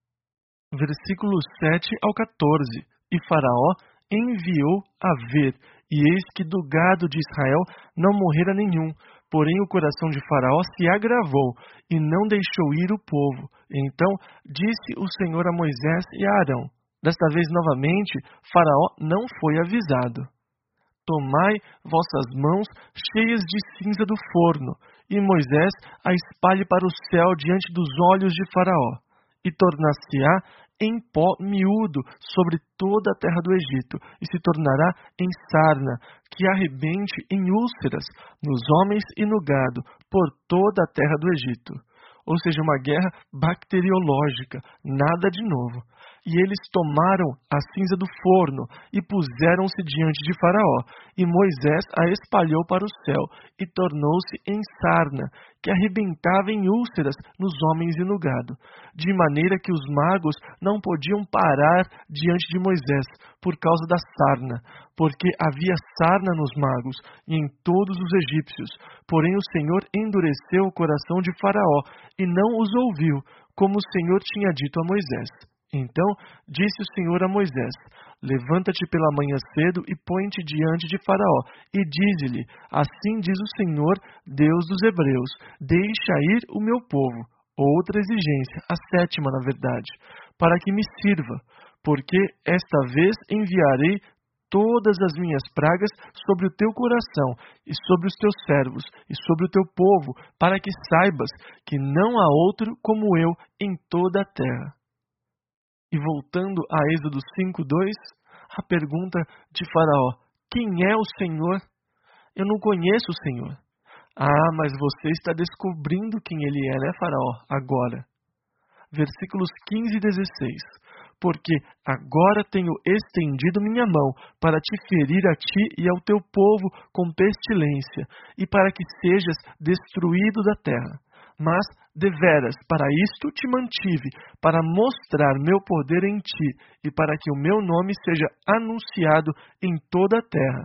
Versículos 7 ao 14. E Faraó enviou a ver, e eis que do gado de Israel não morrera nenhum. Porém o coração de Faraó se agravou, e não deixou ir o povo. Então disse o Senhor a Moisés e a Arão. Desta vez novamente, Faraó não foi avisado. Tomai vossas mãos cheias de cinza do forno, e Moisés a espalhe para o céu diante dos olhos de Faraó, e tornar-se-á em pó miúdo sobre toda a terra do Egito, e se tornará em sarna, que arrebente em úlceras nos homens e no gado, por toda a terra do Egito. Ou seja, uma guerra bacteriológica, nada de novo. E eles tomaram a cinza do forno e puseram-se diante de Faraó. E Moisés a espalhou para o céu e tornou-se em sarna, que arrebentava em úlceras nos homens e no gado, de maneira que os magos não podiam parar diante de Moisés por causa da sarna, porque havia sarna nos magos e em todos os egípcios. Porém o Senhor endureceu o coração de Faraó e não os ouviu, como o Senhor tinha dito a Moisés. Então disse o Senhor a Moisés: levanta-te pela manhã cedo e põe-te diante de Faraó, e dize-lhe: assim diz o Senhor, Deus dos Hebreus, deixa ir o meu povo. Outra exigência, a sétima na verdade, para que me sirva, porque esta vez enviarei todas as minhas pragas sobre o teu coração e sobre os teus servos e sobre o teu povo, para que saibas que não há outro como eu em toda a terra. E voltando a Êxodo 5:2, a pergunta de Faraó: quem é o Senhor? Eu não conheço o Senhor. Ah, mas você está descobrindo quem ele é, né, Faraó? Agora. Versículos 15 e 16. Porque agora tenho estendido minha mão para te ferir a ti e ao teu povo com pestilência, e para que sejas destruído da terra. Mas, deveras, para isto te mantive, para mostrar meu poder em ti, e para que o meu nome seja anunciado em toda a terra.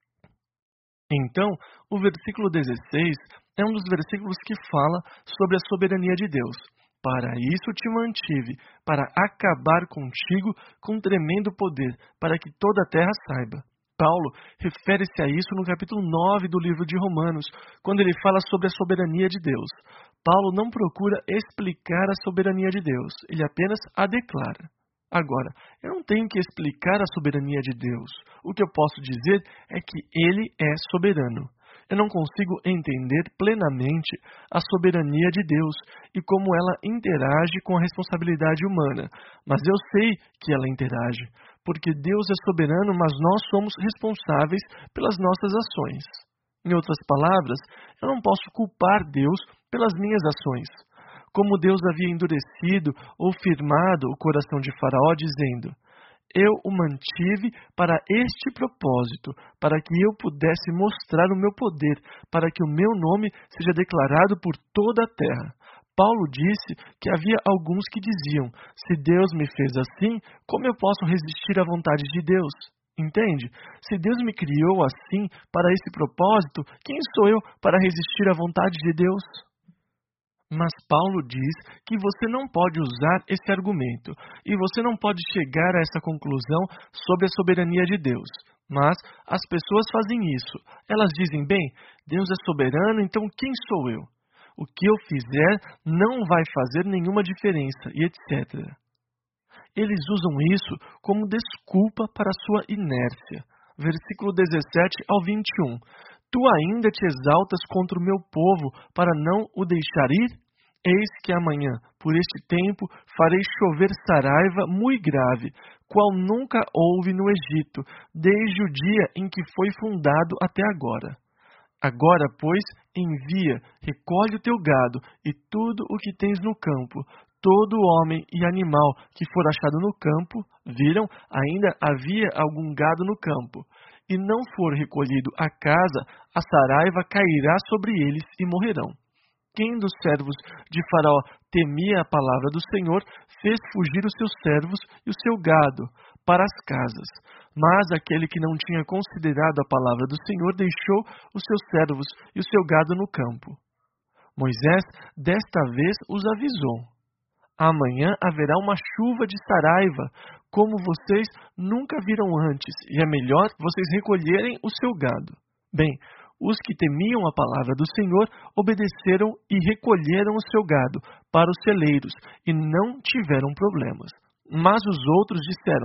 Então, o versículo 16 é um dos versículos que fala sobre a soberania de Deus. Para isso te mantive, para acabar contigo com tremendo poder, para que toda a terra saiba. Paulo refere-se a isso no capítulo 9 do livro de Romanos, quando ele fala sobre a soberania de Deus. Paulo não procura explicar a soberania de Deus, ele apenas a declara. Agora, eu não tenho que explicar a soberania de Deus. O que eu posso dizer é que ele é soberano. Eu não consigo entender plenamente a soberania de Deus e como ela interage com a responsabilidade humana, mas eu sei que ela interage, porque Deus é soberano, mas nós somos responsáveis pelas nossas ações. Em outras palavras, eu não posso culpar Deus pelas minhas ações. Como Deus havia endurecido ou firmado o coração de Faraó, dizendo: eu o mantive para este propósito, para que eu pudesse mostrar o meu poder, para que o meu nome seja declarado por toda a terra. Paulo disse que havia alguns que diziam: se Deus me fez assim, como eu posso resistir à vontade de Deus? Entende? Se Deus me criou assim, para esse propósito, quem sou eu para resistir à vontade de Deus? Mas Paulo diz que você não pode usar esse argumento e você não pode chegar a essa conclusão sobre a soberania de Deus. Mas as pessoas fazem isso. Elas dizem: bem, Deus é soberano, então quem sou eu? O que eu fizer não vai fazer nenhuma diferença, e etc. Eles usam isso como desculpa para a sua inércia. Versículo 17 ao 21. Tu ainda te exaltas contra o meu povo para não o deixar ir? Eis que amanhã, por este tempo, farei chover saraiva muito grave, qual nunca houve no Egito, desde o dia em que foi fundado até agora. Agora, pois, envia, recolhe o teu gado e tudo o que tens no campo, todo homem e animal que for achado no campo, viram, ainda havia algum gado no campo, e não for recolhido a casa, a saraiva cairá sobre eles e morrerão. Quem dos servos de Faraó temia a palavra do Senhor, fez fugir os seus servos e o seu gado para as casas. Mas aquele que não tinha considerado a palavra do Senhor, deixou os seus servos e o seu gado no campo. Moisés, desta vez, os avisou: amanhã haverá uma chuva de saraiva, como vocês nunca viram antes, e é melhor vocês recolherem o seu gado. Bem, os que temiam a palavra do Senhor obedeceram e recolheram o seu gado para os celeiros e não tiveram problemas. Mas os outros disseram: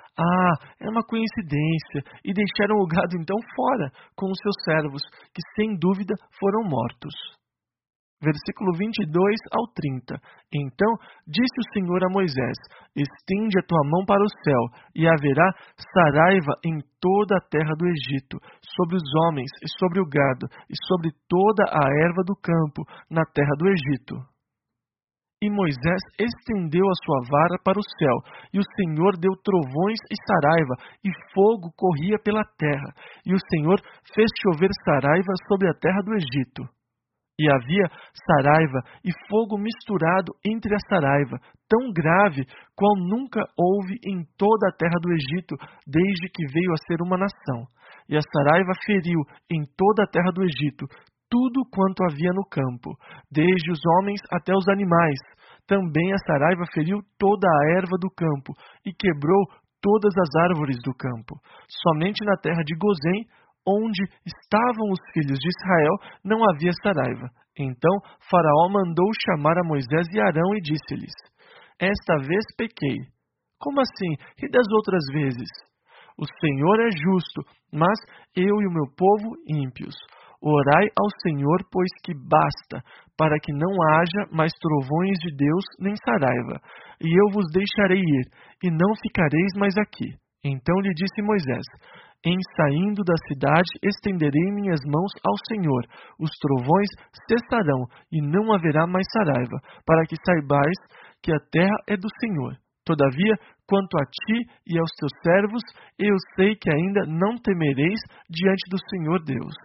é uma coincidência, e deixaram o gado então fora com os seus servos, que sem dúvida foram mortos. Versículo 22 ao 30. Então disse o Senhor a Moisés: estende a tua mão para o céu, e haverá saraiva em toda a terra do Egito, sobre os homens e sobre o gado, e sobre toda a erva do campo, na terra do Egito. E Moisés estendeu a sua vara para o céu, e o Senhor deu trovões e saraiva, e fogo corria pela terra, e o Senhor fez chover saraiva sobre a terra do Egito. E havia saraiva e fogo misturado entre a saraiva, tão grave qual nunca houve em toda a terra do Egito, desde que veio a ser uma nação. E a saraiva feriu em toda a terra do Egito tudo quanto havia no campo, desde os homens até os animais. Também a saraiva feriu toda a erva do campo e quebrou todas as árvores do campo. Somente na terra de Gozém, onde estavam os filhos de Israel, não havia saraiva. Então Faraó mandou chamar a Moisés e Arão e disse-lhes: Esta vez pequei. Como assim? E das outras vezes? O Senhor é justo, mas eu e o meu povo ímpios. Orai ao Senhor, pois que basta, para que não haja mais trovões de Deus nem saraiva. E eu vos deixarei ir, e não ficareis mais aqui. Então lhe disse Moisés: Em saindo da cidade estenderei minhas mãos ao Senhor. Os trovões cessarão, e não haverá mais saraiva, para que saibais que a terra é do Senhor. Todavia, quanto a ti e aos teus servos, eu sei que ainda não temereis diante do Senhor Deus.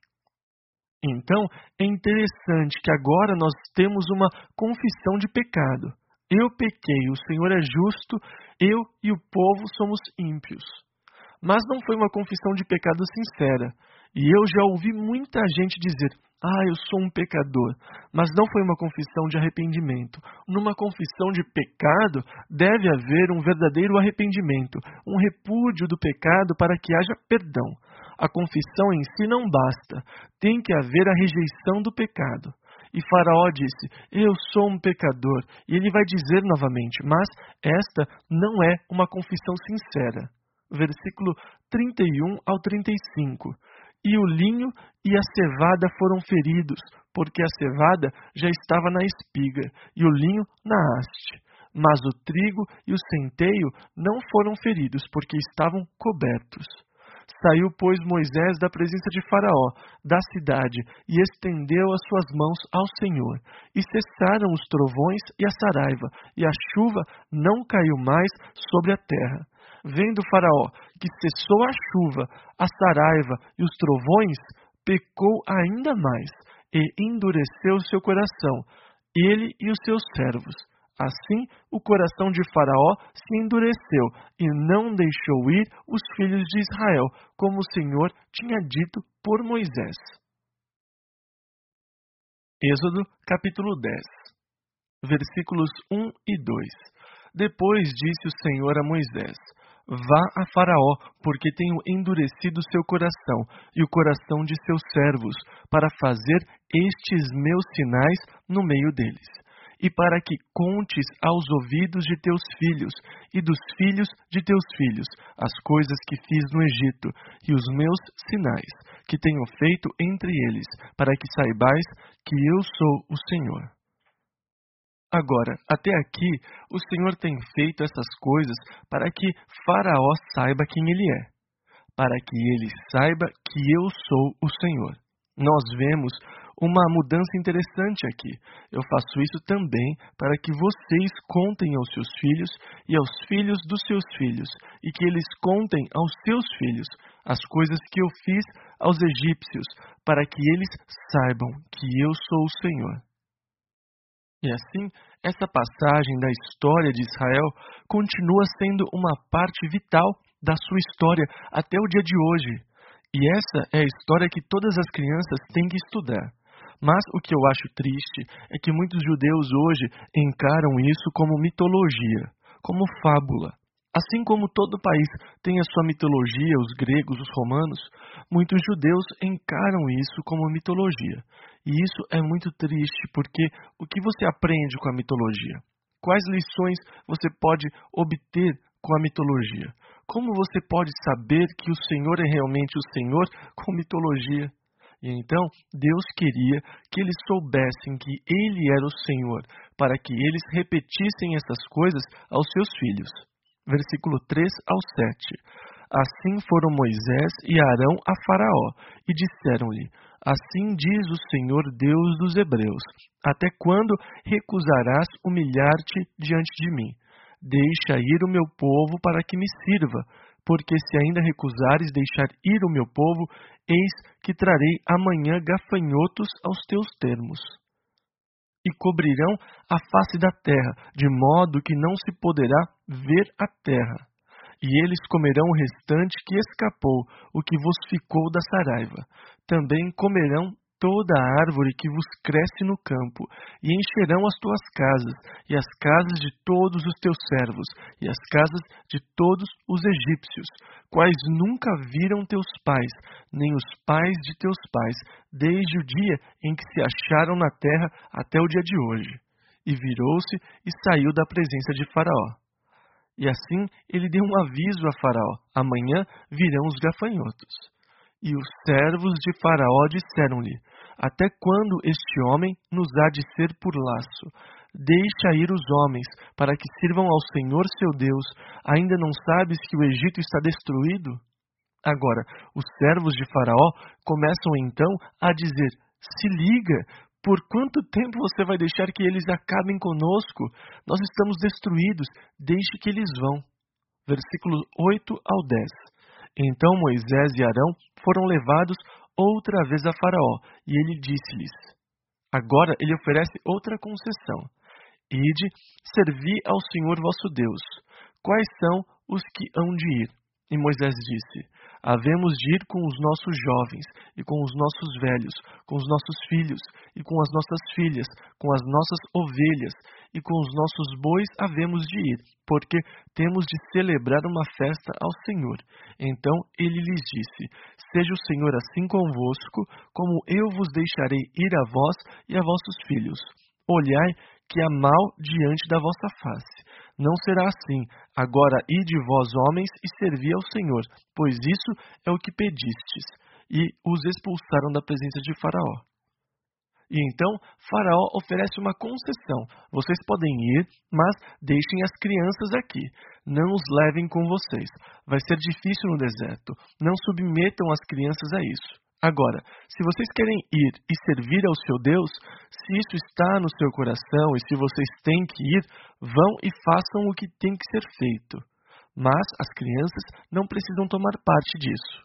Então, é interessante que agora nós temos uma confissão de pecado. Eu pequei, o Senhor é justo, eu e o povo somos ímpios. Mas não foi uma confissão de pecado sincera. E eu já ouvi muita gente dizer: eu sou um pecador. Mas não foi uma confissão de arrependimento. Numa confissão de pecado, deve haver um verdadeiro arrependimento, um repúdio do pecado para que haja perdão. A confissão em si não basta. Tem que haver a rejeição do pecado. E Faraó disse: Eu sou um pecador. E ele vai dizer novamente: mas esta não é uma confissão sincera. Versículo 31 ao 35. E o linho e a cevada foram feridos, porque a cevada já estava na espiga, e o linho na haste. Mas o trigo e o centeio não foram feridos, porque estavam cobertos. Saiu, pois, Moisés da presença de Faraó, da cidade, e estendeu as suas mãos ao Senhor. E cessaram os trovões e a saraiva, e a chuva não caiu mais sobre a terra. Vendo Faraó que cessou a chuva, a saraiva e os trovões, pecou ainda mais, e endureceu seu coração, ele e os seus servos. Assim, o coração de Faraó se endureceu e não deixou ir os filhos de Israel, como o Senhor tinha dito por Moisés. Êxodo, capítulo 10, versículos 1 e 2. Depois disse o Senhor a Moisés: Vá a Faraó, porque tenho endurecido seu coração e o coração de seus servos, para fazer estes meus sinais no meio deles. E para que contes aos ouvidos de teus filhos e dos filhos de teus filhos as coisas que fiz no Egito e os meus sinais que tenho feito entre eles, para que saibais que eu sou o Senhor. Agora, até aqui, o Senhor tem feito essas coisas para que Faraó saiba quem ele é, para que ele saiba que eu sou o Senhor. Nós vemos uma mudança interessante aqui. Eu faço isso também para que vocês contem aos seus filhos e aos filhos dos seus filhos, e que eles contem aos seus filhos as coisas que eu fiz aos egípcios, para que eles saibam que eu sou o Senhor. E assim, essa passagem da história de Israel continua sendo uma parte vital da sua história até o dia de hoje. E essa é a história que todas as crianças têm que estudar. Mas o que eu acho triste é que muitos judeus hoje encaram isso como mitologia, como fábula. Assim como todo país tem a sua mitologia, os gregos, os romanos, muitos judeus encaram isso como mitologia. E isso é muito triste, porque o que você aprende com a mitologia? Quais lições você pode obter com a mitologia? Como você pode saber que o Senhor é realmente o Senhor com mitologia? E então, Deus queria que eles soubessem que Ele era o Senhor, para que eles repetissem essas coisas aos seus filhos. Versículo 3 ao 7. Assim foram Moisés e Arão a Faraó, e disseram-lhe: Assim diz o Senhor Deus dos Hebreus: até quando recusarás humilhar-te diante de mim? Deixa ir o meu povo para que me sirva, porque se ainda recusares deixar ir o meu povo, eis que trarei amanhã gafanhotos aos teus termos. E cobrirão a face da terra, de modo que não se poderá ver a terra. E eles comerão o restante que escapou, o que vos ficou da saraiva. Também comerão toda a árvore que vos cresce no campo, e encherão as tuas casas, e as casas de todos os teus servos, e as casas de todos os egípcios, quais nunca viram teus pais, nem os pais de teus pais, desde o dia em que se acharam na terra até o dia de hoje. E virou-se e saiu da presença de Faraó. E assim ele deu um aviso a Faraó: amanhã virão os gafanhotos. E os servos de Faraó disseram-lhe: até quando este homem nos há de ser por laço? Deixa ir os homens, para que sirvam ao Senhor seu Deus. Ainda não sabes que o Egito está destruído? Agora, os servos de Faraó começam então a dizer: se liga, por quanto tempo você vai deixar que eles acabem conosco? Nós estamos destruídos, deixe que eles vão. Versículos 8 ao 10. Então Moisés e Arão foram levados outra vez a Faraó, e ele disse-lhes: agora ele oferece outra concessão: ide, servi ao Senhor vosso Deus. Quais são os que hão de ir? E Moisés disse: havemos de ir com os nossos jovens, e com os nossos velhos, com os nossos filhos, e com as nossas filhas, com as nossas ovelhas, e com os nossos bois havemos de ir, porque temos de celebrar uma festa ao Senhor. Então ele lhes disse: seja o Senhor assim convosco, como eu vos deixarei ir a vós e a vossos filhos. Olhai que há mal diante da vossa face. Não será assim. Agora ide vós homens e servi ao Senhor, pois isso é o que pedistes. E os expulsaram da presença de Faraó. E então Faraó oferece uma concessão: vocês podem ir, mas deixem as crianças aqui. Não os levem com vocês. Vai ser difícil no deserto. Não submetam as crianças a isso. Agora, se vocês querem ir e servir ao seu Deus, se isso está no seu coração e se vocês têm que ir, vão e façam o que tem que ser feito. Mas as crianças não precisam tomar parte disso.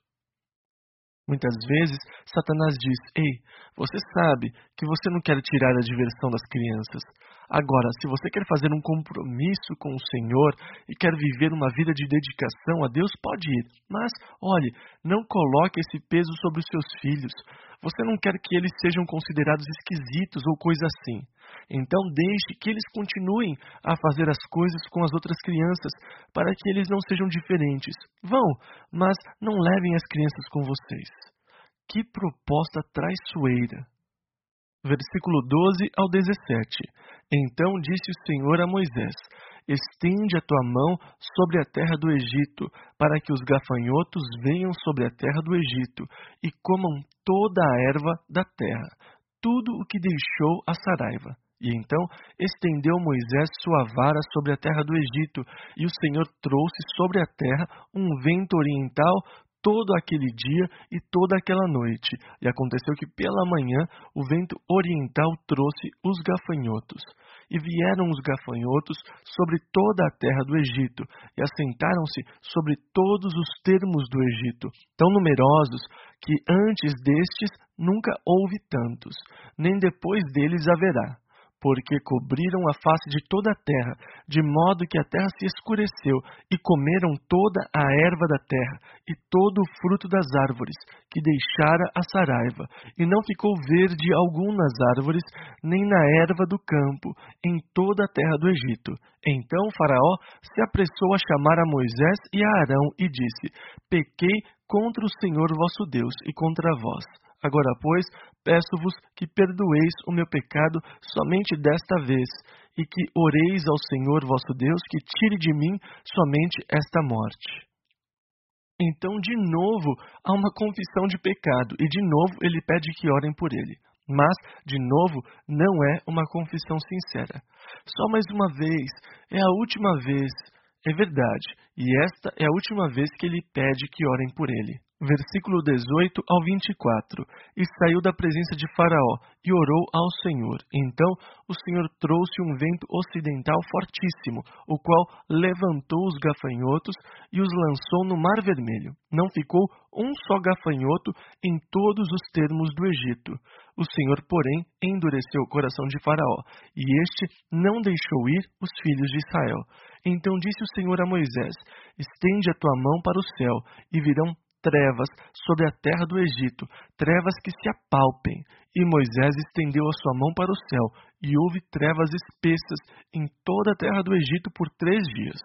Muitas vezes, Satanás diz: ei, você sabe que você não quer tirar a diversão das crianças. Agora, se você quer fazer um compromisso com o Senhor e quer viver uma vida de dedicação a Deus, pode ir. Mas, olhe, não coloque esse peso sobre os seus filhos. Você não quer que eles sejam considerados esquisitos ou coisa assim. Então deixe que eles continuem a fazer as coisas com as outras crianças, para que eles não sejam diferentes. Vão, mas não levem as crianças com vocês. Que proposta traiçoeira! Versículo 12 ao 17. Então disse o Senhor a Moisés: estende a tua mão sobre a terra do Egito, para que os gafanhotos venham sobre a terra do Egito e comam toda a erva da terra, tudo o que deixou a saraiva. E então estendeu Moisés sua vara sobre a terra do Egito, e o Senhor trouxe sobre a terra um vento oriental todo aquele dia e toda aquela noite. E aconteceu que pela manhã o vento oriental trouxe os gafanhotos. E vieram os gafanhotos sobre toda a terra do Egito, e assentaram-se sobre todos os termos do Egito, tão numerosos que antes destes nunca houve tantos, nem depois deles haverá. Porque cobriram a face de toda a terra, de modo que a terra se escureceu, e comeram toda a erva da terra, e todo o fruto das árvores, que deixara a saraiva, e não ficou verde algum nas árvores, nem na erva do campo, em toda a terra do Egito. Então Faraó se apressou a chamar a Moisés e a Arão, e disse: pequei contra o Senhor vosso Deus, e contra vós. Agora, pois, peço-vos que perdoeis o meu pecado somente desta vez, e que oreis ao Senhor vosso Deus que tire de mim somente esta morte. Então, de novo, há uma confissão de pecado, e de novo ele pede que orem por ele. Mas, de novo, não é uma confissão sincera. Só mais uma vez, é a última vez, é verdade, e esta é a última vez que ele pede que orem por ele. Versículo 18 ao 24. E saiu da presença de Faraó, e orou ao Senhor. Então o Senhor trouxe um vento ocidental fortíssimo, o qual levantou os gafanhotos e os lançou no Mar Vermelho. Não ficou um só gafanhoto em todos os termos do Egito. O Senhor, porém, endureceu o coração de Faraó, e este não deixou ir os filhos de Israel. Então disse o Senhor a Moisés: estende a tua mão para o céu, e virão trevas sobre a terra do Egito, trevas que se apalpem. E Moisés estendeu a sua mão para o céu, e houve trevas espessas em toda a terra do Egito por 3 dias.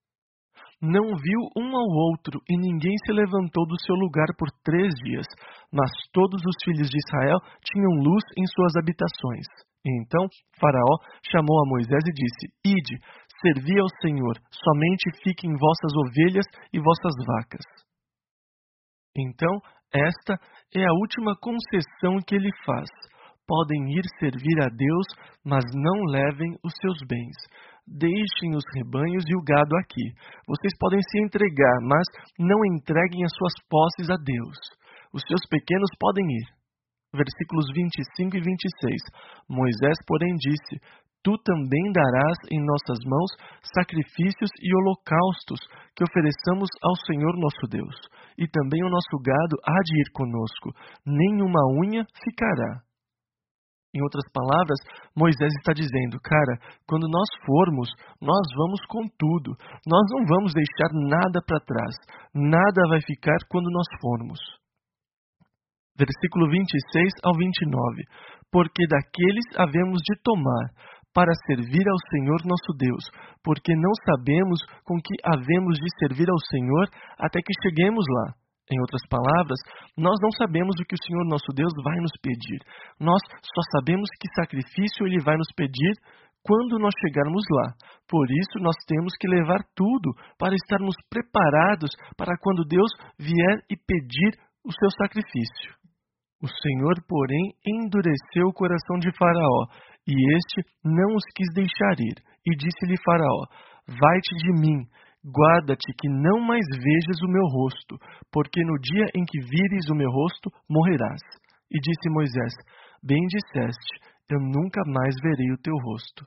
Não viu um ao outro, e ninguém se levantou do seu lugar por 3 dias, mas todos os filhos de Israel tinham luz em suas habitações. Então Faraó chamou a Moisés e disse: ide, servi ao Senhor, somente fiquem vossas ovelhas e vossas vacas. Então, esta é a última concessão que ele faz. Podem ir servir a Deus, mas não levem os seus bens. Deixem os rebanhos e o gado aqui. Vocês podem se entregar, mas não entreguem as suas posses a Deus. Os seus pequenos podem ir. Versículos 25 e 26. Moisés, porém, disse: tu também darás em nossas mãos sacrifícios e holocaustos que ofereçamos ao Senhor nosso Deus. E também o nosso gado há de ir conosco, nenhuma unha ficará. Em outras palavras, Moisés está dizendo: cara, quando nós formos, nós vamos com tudo. Nós não vamos deixar nada para trás. Nada vai ficar quando nós formos. Versículo 26 ao 29. Porque daqueles havemos de tomar, para servir ao Senhor nosso Deus, porque não sabemos com que havemos de servir ao Senhor até que cheguemos lá. Em outras palavras, nós não sabemos o que o Senhor nosso Deus vai nos pedir. Nós só sabemos que sacrifício Ele vai nos pedir quando nós chegarmos lá. Por isso, nós temos que levar tudo para estarmos preparados para quando Deus vier e pedir o seu sacrifício. O Senhor, porém, endureceu o coração de Faraó, e este não os quis deixar ir. E disse-lhe Faraó: vai-te de mim, guarda-te que não mais vejas o meu rosto, porque no dia em que vires o meu rosto, morrerás. E disse Moisés: bem disseste, eu nunca mais verei o teu rosto.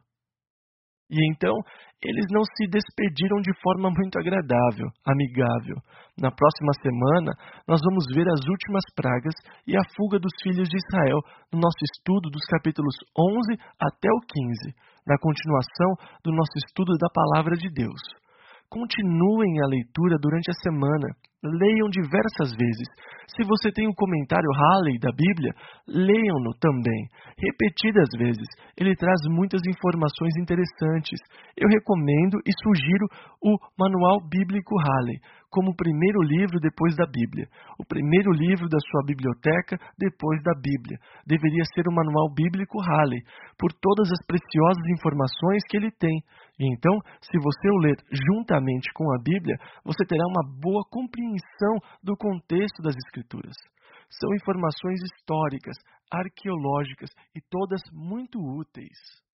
E então, eles não se despediram de forma muito agradável, amigável. Na próxima semana, nós vamos ver as últimas pragas e a fuga dos filhos de Israel no nosso estudo dos capítulos 11 até o 15, na continuação do nosso estudo da Palavra de Deus. Continuem a leitura durante a semana. Leiam diversas vezes. Se você tem um comentário Halley da Bíblia, leiam-no também, repetidas vezes. Ele traz muitas informações interessantes. Eu recomendo e sugiro o Manual Bíblico Halley, como o primeiro livro depois da Bíblia. O primeiro livro da sua biblioteca depois da Bíblia. Deveria ser o Manual Bíblico Halley, por todas as preciosas informações que ele tem. E então, se você o ler juntamente com a Bíblia, você terá uma boa compreensão do contexto das Escrituras. São informações históricas, arqueológicas e todas muito úteis.